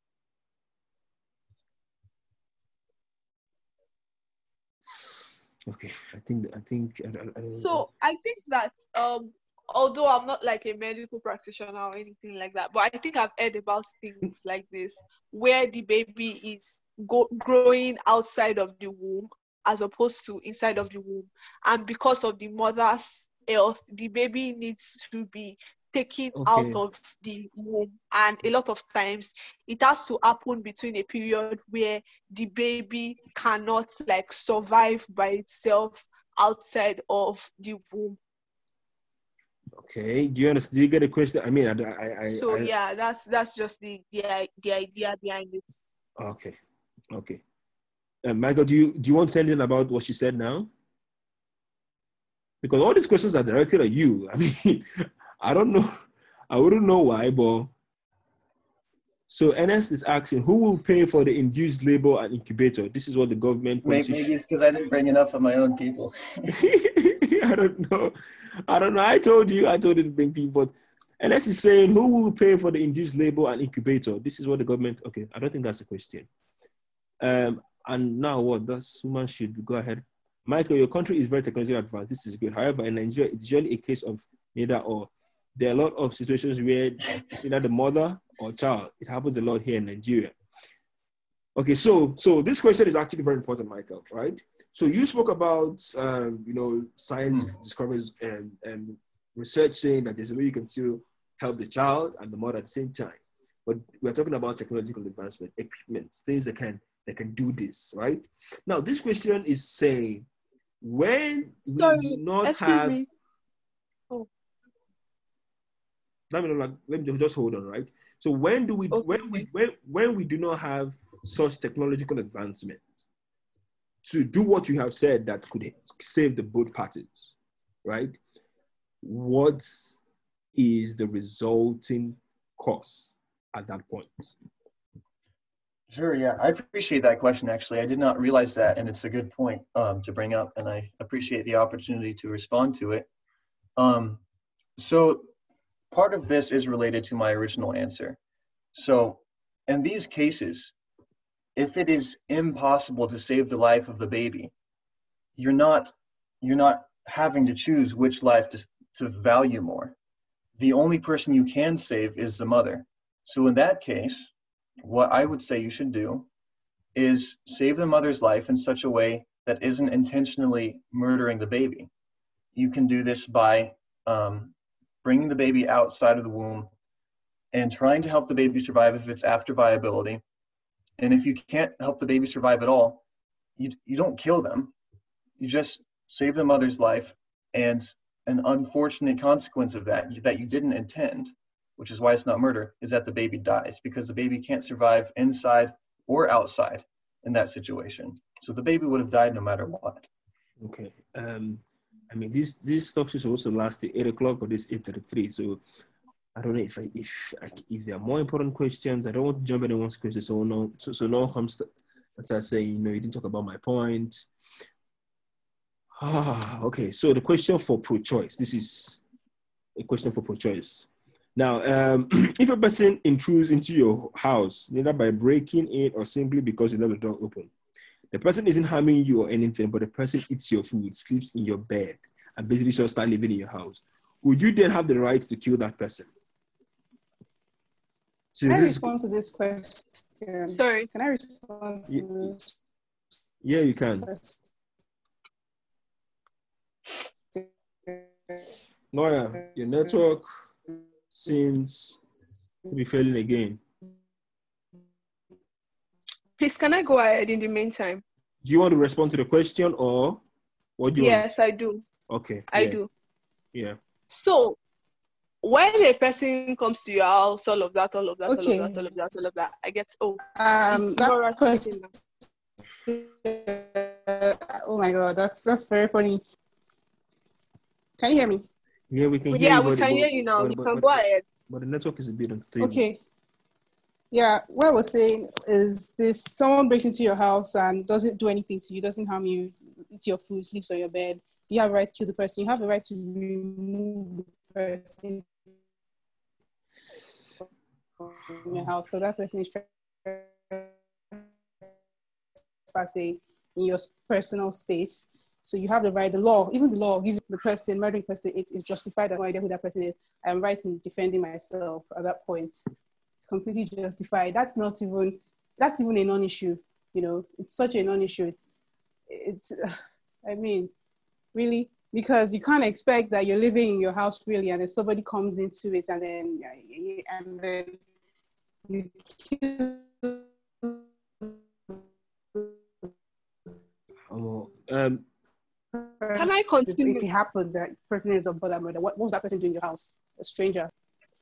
Okay, I think, I think, I, I, I don't So know. I think that, um, although I'm not like a medical practitioner or anything like that, but I think I've heard about things like this, where the baby is go- growing outside of the womb as opposed to inside of the womb. And because of the mother's health, the baby needs to be taken Okay. out of the womb. And a lot of times it has to happen between a period where the baby cannot like survive by itself outside of the womb. Okay, do you understand? Do you get a question? I mean, I, I, I So I, yeah, that's that's just the the, the idea behind it. Okay, okay. Uh, Michael, do you do you want to say anything about what she said now? Because all these questions are directed at you. I mean, I don't know. I wouldn't know why, but So Ernest is asking, who will pay for the induced labor and incubator? This is what the government Maybe, maybe it's because I didn't bring enough of my own people. I don't know. I don't know. I told you, I told you to bring people. But Ernest is saying, who will pay for the induced labor and incubator? This is what the government, okay, I don't think that's a question. Um, and now what? That's woman should go ahead. Michael, your country is very technologically advanced. This is good. However, in Nigeria, it's usually a case of neither or. There are a lot of situations where it's either the mother or child. It happens a lot here in Nigeria. Okay, so so this question is actually very important, Michael, right? So you spoke about, um, you know, science discoveries and, and research saying that there's a way you can still help the child and the mother at the same time. But we're talking about technological advancement, equipment, things that can, that can do this, right? Now, this question is saying, when Sorry, we do not excuse have... me. Oh. Let me, like, let me just hold on, right? So when do we, Okay. when we, when, when we do not have such technological advancement to do what you have said that could save the both parties, right? What is the resulting cost at that point? Sure, yeah, I appreciate that question, actually. I did not realize that, and it's a good point um, to bring up, and I appreciate the opportunity to respond to it. Um, so part of this is related to my original answer. So in these cases, if it is impossible to save the life of the baby, you're not, you're not having to choose which life to, to value more. The only person you can save is the mother. So in that case, what I would say you should do is save the mother's life in such a way that isn't intentionally murdering the baby. You can do this by um, bringing the baby outside of the womb and trying to help the baby survive if it's after viability. And if you can't help the baby survive at all, you, you don't kill them. You just save the mother's life, and an unfortunate consequence of that, that you didn't intend, which is why it's not murder, is that the baby dies, because the baby can't survive inside or outside in that situation. So the baby would have died no matter what. Okay. Um, I mean, this this talk is supposed to last till eight o'clock, but it's eight thirty-three. So I don't know if I, if if there are more important questions. I don't want to jump anyone's questions. So no, so, so no one comes to start saying, you know, you didn't talk about my point. Ah, okay. So the question for pro-choice. This is a question for pro-choice. Now, um, if a person intrudes into your house, either by breaking in or simply because you left the door open, the person isn't harming you or anything, but the person eats your food, sleeps in your bed, and basically just start living in your house. Would you then have the right to kill that person? So Can I this respond to this question? Sorry. Can I respond to Yeah, this yeah, you can. question? Noya, your network seems to be failing again. Please, can I go ahead in the meantime? Do you want to respond to the question, or what do you Yes, I do. want? Okay. I yeah, do. Yeah. So, when a person comes to your house, all of that, all of that, Okay. all of that, all of that, all of that, I get, oh, Um, it's that Nora question- speaking now. oh my God, that's that's very funny. Can you hear me? Yeah, we can hear Yeah, you. we but- can but- hear you now. but- You but- can but- go ahead. But the network is a bit unstable. Okay. Yeah, what I was saying is this: someone breaks into your house and doesn't do anything to you, doesn't harm you, eats your food, sleeps on your bed. You have a right to kill the person. You have a right to remove the person from your house because that person is trespassing in your personal space. So you have the right. The law, even the law, gives the person murdering person. It's, it's justified. I have no idea who that person is. I am right in defending myself at that point. It's completely justified. That's not even, that's even a non-issue, you know, it's such a non-issue. It's, it's, I mean, really, because you can't expect that you're living in your house really, and then somebody comes into it and then, and then you kill. Um, Can I continue? If it happens, that person is a brother murder, what, what was that person doing in your house? A stranger.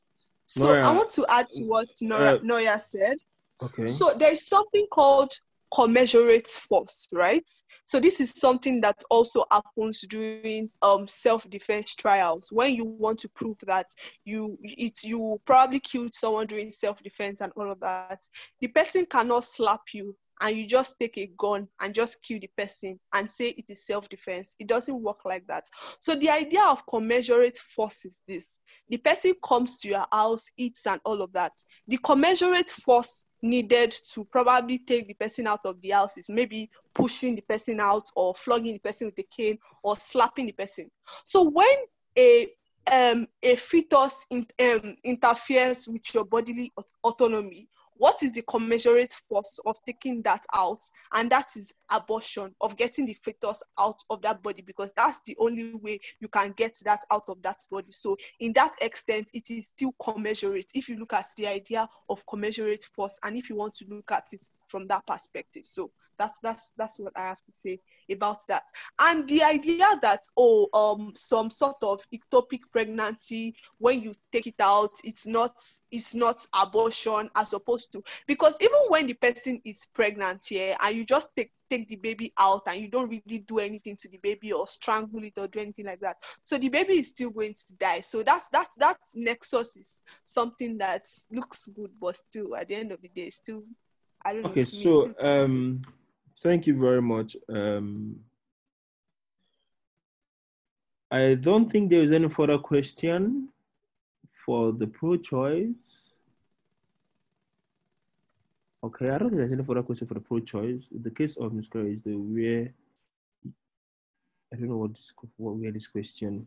So Noya, I want to add to what Nora, uh, Noya said. okay. So there is something called commensurate force, right? So this is something that also happens during um, self-defense trials. When you want to prove that you it you probably killed someone during self-defense and all of that, the person cannot slap you and you just take a gun and just kill the person and say it is self-defense. It doesn't work like that. So the idea of commensurate force is this. The person comes to your house, eats and all of that. The commensurate force needed to probably take the person out of the house is maybe pushing the person out or flogging the person with a cane or slapping the person. So when a um, a fetus in, um, interferes with your bodily autonomy, what is the commensurate force of taking that out? And that is abortion, of getting the fetus out of that body, because that's the only way you can get that out of that body. So in that extent, it is still commensurate if you look at the idea of commensurate force and if you want to look at it from that perspective. So that's that's that's what I have to say about that. And the idea that, oh, um, some sort of ectopic pregnancy, when you take it out, it's not it's not abortion as opposed to, because even when the person is pregnant here and you just take take the baby out and you don't really do anything to the baby or strangle it or do anything like that, so the baby is still going to die. So that's that's that nexus is something that looks good, but still at the end of the day, still, I don't know. Okay, so um. Thank you very much. Um, I don't think there is any further question for the pro-choice. Okay, I don't think there's any further question for the pro-choice. In the case of miscarriage, the where I don't know what this what where this question.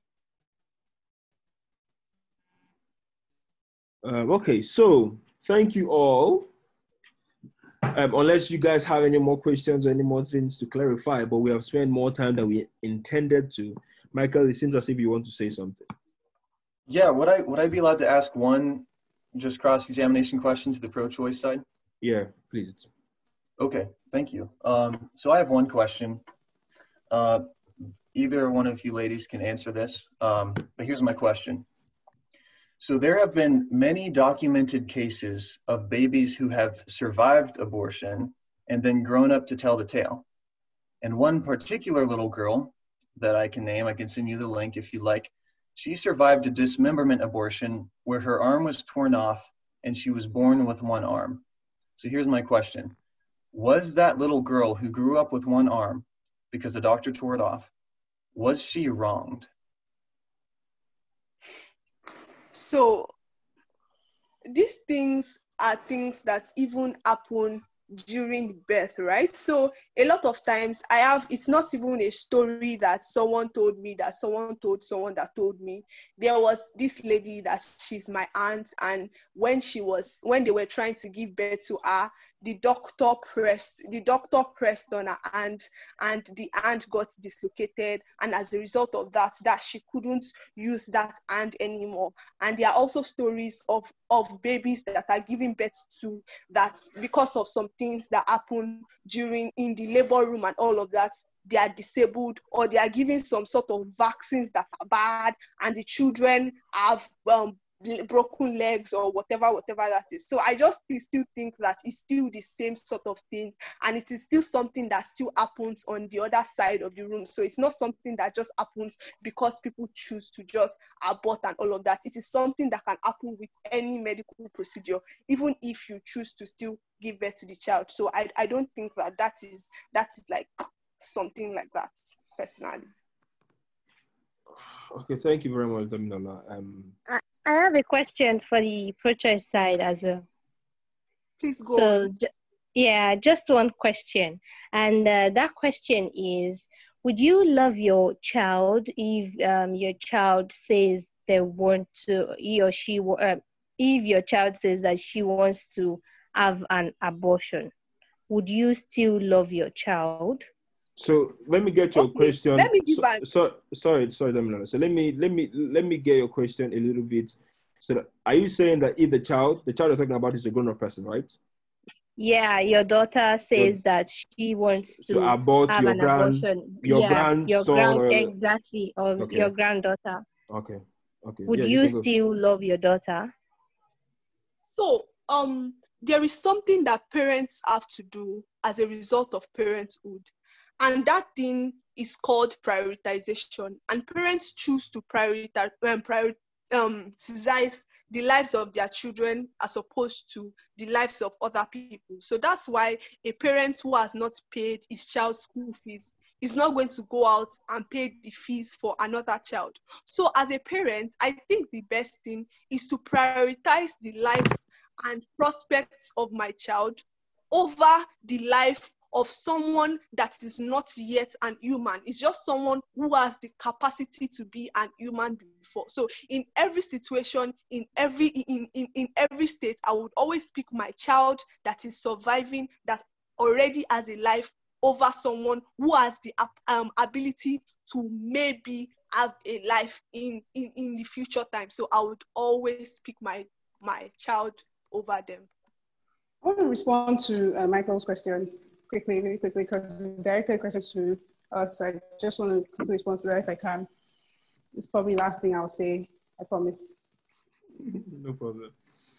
Um, okay, so thank you all. Um, unless you guys have any more questions or any more things to clarify, but we have spent more time than we intended to. Michael, it seems as if you want to say something. Yeah, would I would I be allowed to ask one just cross-examination question to the pro-choice side? Yeah, please. Okay, thank you. Um, so I have one question. Uh, either one of you ladies can answer this, um, but here's my question. So there have been many documented cases of babies who have survived abortion and then grown up to tell the tale. And one particular little girl that I can name, I can send you the link if you like, she survived a dismemberment abortion where her arm was torn off and she was born with one arm. So here's my question. Was that little girl who grew up with one arm because the doctor tore it off, was she wronged? So these things are things that even happen during birth, right? So a lot of times I have, it's not even a story that someone told me, that someone told someone that told me. There was this lady that she's my aunt, and when she was, when they were trying to give birth to her, the doctor pressed, the doctor pressed on her hand and the hand got dislocated. And as a result of that, that she couldn't use that hand anymore. And there are also stories of, of babies that are giving birth to that because of some things that happen during in the labor room and all of that, they are disabled or they are giving some sort of vaccines that are bad and the children have um, broken legs or whatever, whatever that is. So I just still think that it's still the same sort of thing, and it is still something that still happens on the other side of the room. So it's not something that just happens because people choose to just abort and all of that. It is something that can happen with any medical procedure, even if you choose to still give birth to the child. So I, I don't think that that is that is like something like that, personally. Okay, thank you very much, Damilola. Um, I, I have a question for the pro-choice side as well. Please go so, on. Ju- yeah, just one question. And uh, that question is, would you love your child if um, your child says they want to, he or she, uh, if your child says that she wants to have an abortion, would you still love your child? So let me get your Okay, question. let me give so, back. so sorry, sorry, Damilola. So let me let me let me get your question a little bit. So that, are you saying that if the child, the child you're talking about is a grown-up person, right? Yeah, your daughter says Your, that she wants to, to abort have your an grand, abortion. your Yeah, your grandson grand, or exactly, or okay. your granddaughter. Okay, okay. Would yeah, you, you still love your daughter? So, um, there is something that parents have to do as a result of parenthood. And that thing is called prioritization. And parents choose to prioritize, um, prioritize um, the lives of their children as opposed to the lives of other people. So that's why a parent who has not paid his child's school fees is not going to go out and pay the fees for another child. So as a parent, I think the best thing is to prioritize the life and prospects of my child over the life of someone that is not yet an human. It's just someone who has the capacity to be an human before. So in every situation, in every in, in, in every state, I would always pick my child that is surviving, that already has a life, over someone who has the um, ability to maybe have a life in, in, in the future time. So I would always pick my my child over them. I want to respond to uh, Michael's question quickly, really quickly, because the directed question to us. I just want to quickly respond to that if I can. It's probably the last thing I'll say, I promise. No problem.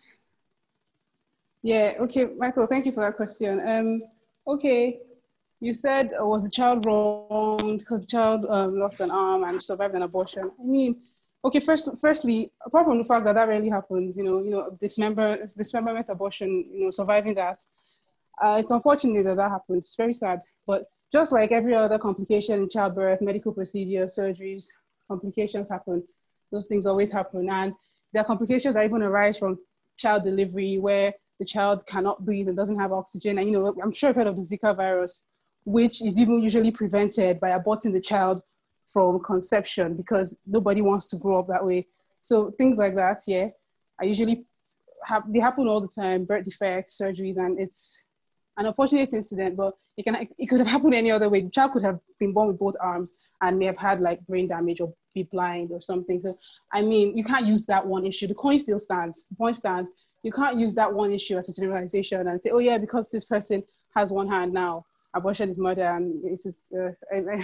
Yeah, okay, Michael, thank you for that question. Um, okay, you said, uh, was the child wronged because the child um, lost an arm and survived an abortion? I mean, okay, first, firstly, apart from the fact that that rarely happens, you know, you know, dismember, dismemberment abortion, you know, surviving that, uh, it's unfortunate that that happens. It's very sad. But just like every other complication in childbirth, medical procedures, surgeries, complications happen. Those things always happen. And there are complications that even arise from child delivery where the child cannot breathe and doesn't have oxygen. And, you know, I'm sure you've heard of the Zika virus, which is even usually prevented by aborting the child from conception because nobody wants to grow up that way. So things like that, yeah, I usually have, they happen all the time, birth defects, surgeries, and it's an unfortunate incident, but it can it could have happened any other way. The child could have been born with both arms and may have had like brain damage or be blind or something. So, I mean, you can't use that one issue. The coin still stands, the point stands. You can't use that one issue as a generalization and say, oh yeah, because this person has one hand now, abortion is murder, and it's just, uh, I,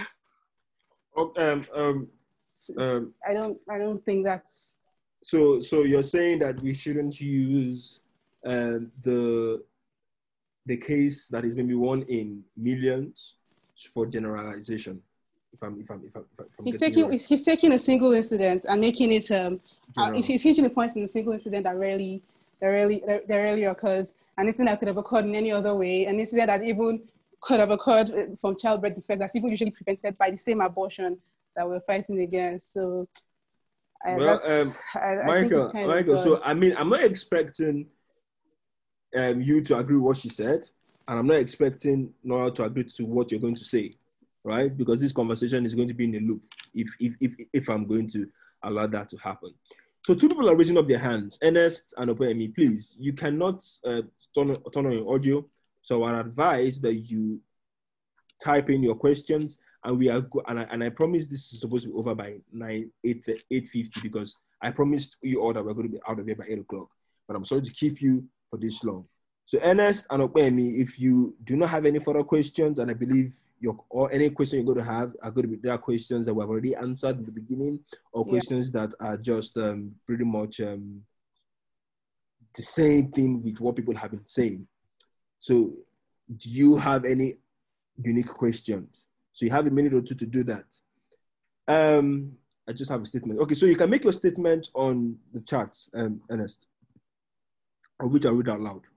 Oh, um, um, um, I don't, I don't think that's. So, so you're saying that we shouldn't use um, the the case that is maybe one in millions for generalization. If I'm, if I'm, if I'm, if I'm he's taking, right. he's taking a single incident and making it. Um, uh, he's hugely pointing a single incident that rarely, that rarely, that rarely occurs, an incident that could have occurred in any other way, an incident that even could have occurred from childbirth defect that's even usually prevented by the same abortion that we're fighting against. So, uh, well, that's, um, I, I Michael, think it's kind Michael. of So, I mean, I'm not expecting um, you to agree with what she said, and I'm not expecting Nora to agree to what you're going to say, right? Because this conversation is going to be in a loop if if if if I'm going to allow that to happen. So, two people are raising up their hands, Ernest and Opeyemi. Please, you cannot uh, turn turn on your audio. So I advise that you type in your questions, and we are go- and I, and I promise this is supposed to be over by nine eight eight fifty because I promised you all that we're going to be out of here by eight o'clock. But I'm sorry to keep you for this long. So Ernest and Opeyemi, if you do not have any further questions, and I believe your or any question you're going to have are going to be there are questions that we have already answered in the beginning, or Yeah. questions that are just um, pretty much um, the same thing with what people have been saying. So, do you have any unique questions? So you have a minute or two to do that. Um, I just have a statement. Okay, so you can make your statement on the chat, um, Ernest, of which I'll read out loud.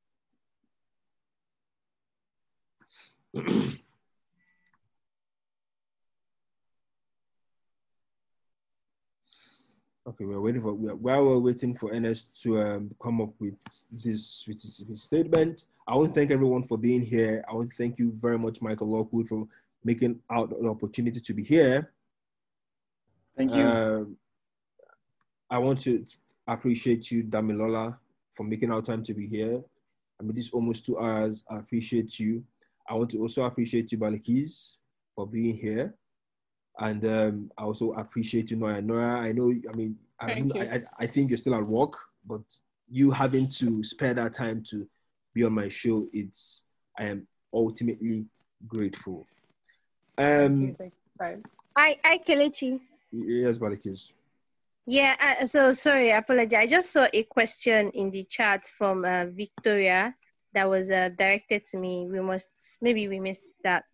Okay, we're waiting for while we're waiting for Ernest to um, come up with this with his, his statement. I want to thank everyone for being here. I want to thank you very much, Michael Lockwood, for making out the opportunity to be here. Thank you. Uh, I want to appreciate you, Damilola, for making our time to be here. I mean, this almost two hours. I appreciate you. I want to also appreciate you, Balikis, for being here. And um, I also appreciate you, Nora. Nora, I know, I mean, I, Thank you. I, I think you're still at work, but you having to spare that time to be on my show, it's, I am ultimately grateful. Um, Thank you. Thank you. Hi, hi, Kelechi. Yes, Balikis. Yeah, uh, so sorry, I apologize. I just saw a question in the chat from uh, Victoria that was uh, directed to me. We must, maybe we missed that.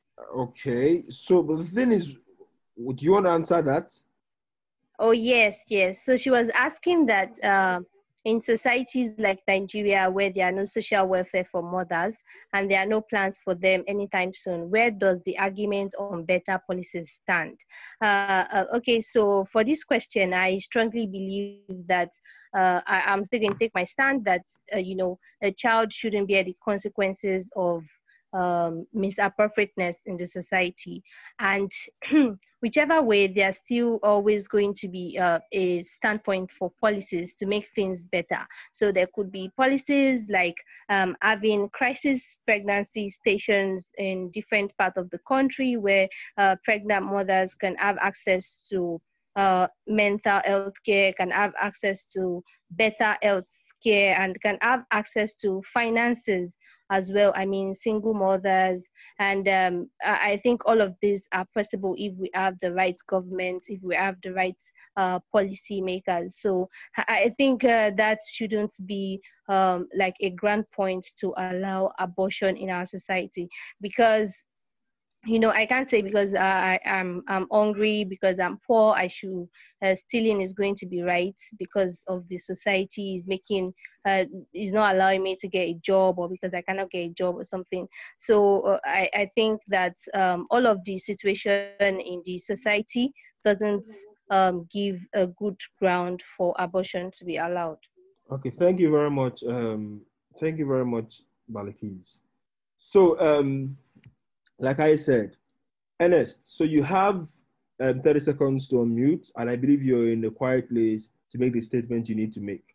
Okay, so but the thing is, would you want to answer that? Oh, yes, yes. So she was asking that uh, in societies like Nigeria, where there are no social welfare for mothers and there are no plans for them anytime soon, where does the argument on better policies stand? Uh, uh, okay, so for this question, I strongly believe that uh, I, I'm still going to take my stand that, uh, you know, a child shouldn't bear the consequences of um, misappropriateness in the society. And whichever way, there's still always going to be uh, a standpoint for policies to make things better. So there could be policies like um, having crisis pregnancy stations in different parts of the country where uh, pregnant mothers can have access to uh, mental health care, can have access to better health care, and can have access to finances as well. I mean, single mothers, and um, I I think all of these are possible if we have the right government, if we have the right uh, policy makers. So I I think uh, that shouldn't be um, like a grand point to allow abortion in our society, because you know, I can't say because uh, I am I'm, I'm hungry, because I'm poor, I should uh, stealing is going to be right because of the society is making uh, is not allowing me to get a job, or because I cannot get a job or something. So uh, I I think that um, all of the situation in the society doesn't um, give a good ground for abortion to be allowed. Okay, thank you very much. Um, thank you very much, Balakis. So, um, like I said, Ernest, so you have um, thirty seconds to unmute, and I believe you're in a quiet place to make the statement you need to make.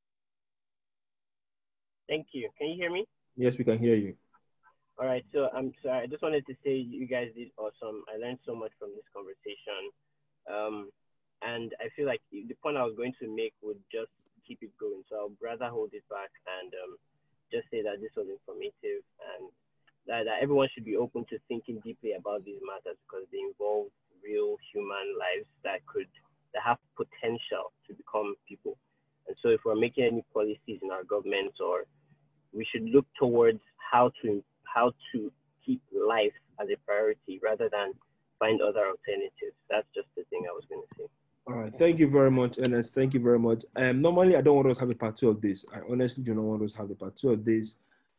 Thank you. Can you hear me? Yes, we can hear you. All right. So I'm sorry. I just wanted to say you guys did awesome. I learned so much from this conversation. Um, and I feel like the point I was going to make would just keep it going. So I'll rather hold it back and um, just say that this was informative, and that, that everyone should be open to thinking deeply about these matters, because they involve real human lives that could that have potential to become people. And so if we're making any policies in our government, or we should look towards how to how to keep life as a priority rather than find other alternatives. That's just the thing I was going to say. All right. Thank you very much, Ernest. Thank you very much. Um, normally, I don't want us to have a part two of this. I honestly do not want us to have a part two of this.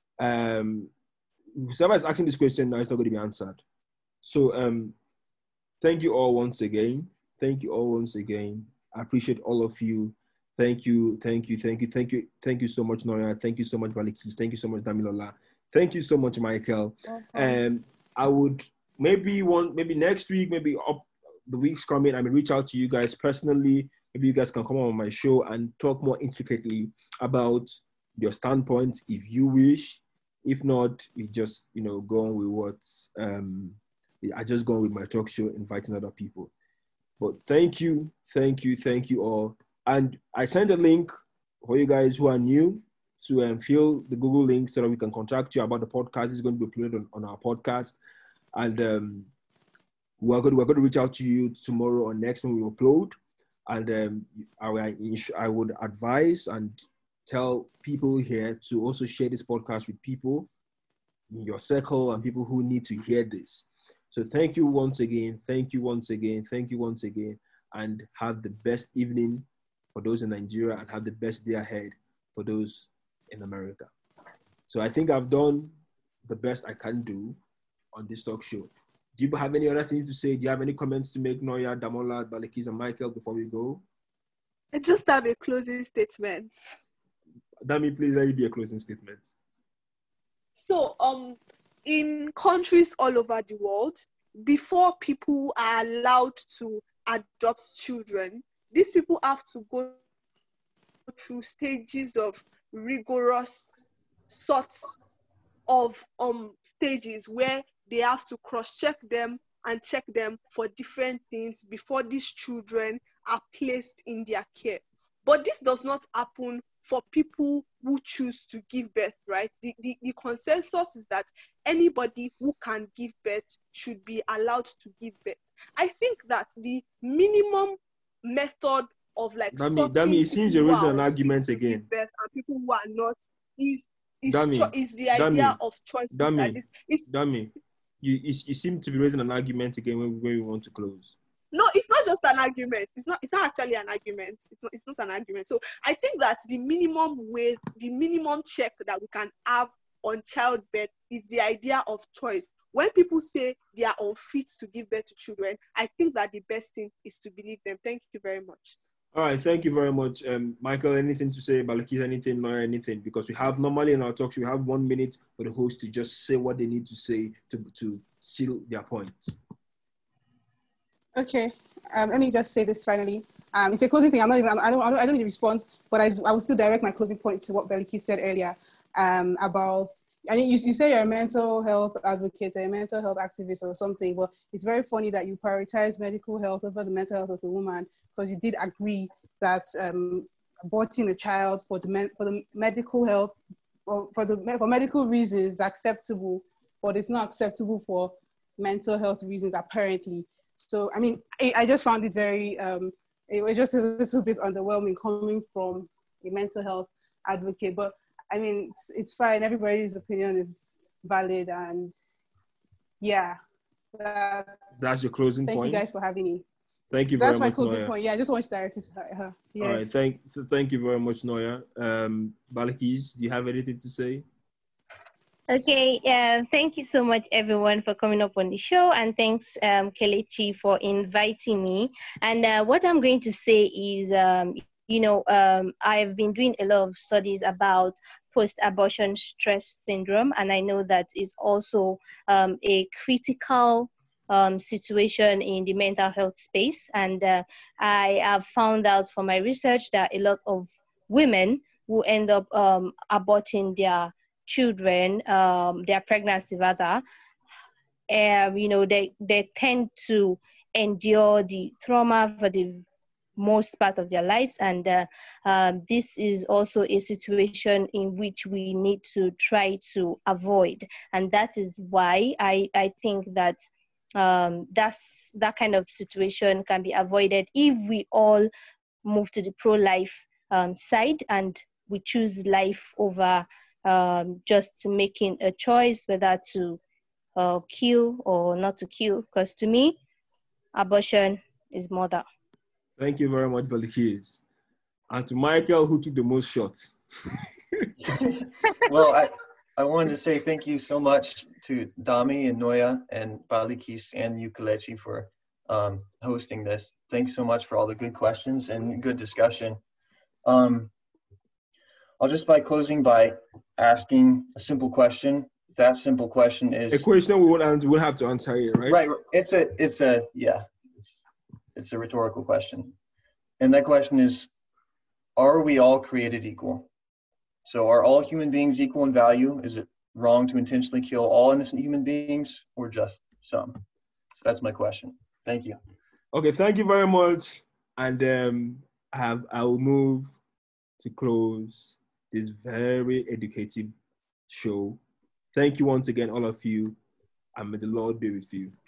Um, whoever is asking this question now is not going to be answered. So, um, thank you all once again. Thank you all once again. I appreciate all of you. Thank you, thank you, thank you, thank you, thank you so much, Noya. Thank you so much, Balikis. Thank you so much, Damilola. Thank you so much, Michael. And um, I would maybe one, maybe next week, maybe up the weeks coming, I may reach out to you guys personally. Maybe you guys can come on my show and talk more intricately about your standpoint if you wish. If not, we just, you know, go on with what um, I just go on with my talk show, inviting other people. But thank you, thank you, thank you all. And I sent a link for you guys who are new to um, fill the Google link so that we can contact you about the podcast. It's going to be uploaded on, on our podcast. And um, we're, going to, we're going to reach out to you tomorrow or next when we upload. And um, I, I would advise and tell people here to also share this podcast with people in your circle and people who need to hear this. So thank you once again. Thank you once again. Thank you once again. And have the best evening for those in Nigeria, and have the best day ahead for those in America. So I think I've done the best I can do on this talk show. Do you have any other things to say? Do you have any comments to make, Noya, Damola, Balakis, and Michael, before we go? I just have a closing statement. Dami, please, let it be a closing statement. So, um, in countries all over the world, before people are allowed to adopt children, these people have to go through stages of rigorous sorts of um stages where they have to cross-check them and check them for different things before these children are placed in their care. But this does not happen for people who choose to give birth, right? The, the, the consensus is that anybody who can give birth should be allowed to give birth. I think that the minimum method of like Dami, sorting Dami, it seems people you're who are raising an unfit argument to again. give birth and people who are not is is, Dami, cho- is the idea Dami, of choice. Dami, Is, is, Dami, you, you you seem to be raising an argument again when, when we want to close. No, it's not just an argument. It's not. It's not actually an argument. It's not. It's not an argument. So I think that the minimum way, the minimum check that we can have on childbirth is the idea of choice. When people say they are unfit to give birth to children, I think that the best thing is to believe them. Thank you very much. All right, thank you very much, um, Michael. Anything to say, Balakis? Anything, or anything? Because we have normally in our talks we have one minute for the host to just say what they need to say to to seal their point. Okay, um, let me just say this finally. Um, it's a closing thing. I'm not even. I don't. I don't, I don't need a response, but I, I will still direct my closing point to what Beliki said earlier um, about. I mean, you, you say you're a mental health advocate, or a mental health activist, or something. But it's very funny that you prioritize medical health over the mental health of a woman, because you did agree that um, aborting a child for the men, for the medical health, or for the for medical reasons is acceptable, but it's not acceptable for mental health reasons apparently. So, I mean, I, I just found it very, um, it was just a little bit underwhelming coming from a mental health advocate. But, I mean, it's, it's fine. Everybody's opinion is valid. And, yeah. Uh, That's your closing thank point? Thank you guys for having me. Thank you That's very much, my closing Noya. point. Yeah, I just want to direct it to her. her. Yeah. All right, thank, thank you very much, Noya. Um, Balakis, do you have anything to say? Okay, uh, thank you so much, everyone, for coming up on the show, and thanks, um, Kelechi, for inviting me. And uh, what I'm going to say is, um, you know, um, I've been doing a lot of studies about post-abortion stress syndrome, and I know that is also um, a critical um, situation in the mental health space. And uh, I have found out from my research that a lot of women who end up um, aborting their children, um, their pregnancy rather, um, you know, they, they tend to endure the trauma for the most part of their lives. And uh, um, this is also a situation in which we need to try to avoid. And that is why I, I think that um, that's, that kind of situation can be avoided if we all move to the pro-life um, side and we choose life over Um, just making a choice whether to uh, kill or not to kill. Because to me, abortion is murder. Thank you very much, Balakis. And to Michael, who took the most shots. Well, I, I wanted to say thank you so much to Dami and Noya and Balakis and you, Kelechi, for um, hosting this. Thanks so much for all the good questions and good discussion. Um, I'll just by closing by asking a simple question. That simple question is a question we will answer, we'll have to answer it, right? Right. It's a it's a yeah. It's it's a rhetorical question. And that question is, are we all created equal? So are all human beings equal in value? Is it wrong to intentionally kill all innocent human beings or just some? So that's my question. Thank you. Okay, thank you very much. And um I have I will move to close this very educative show. Thank you once again, all of you, and may the Lord be with you.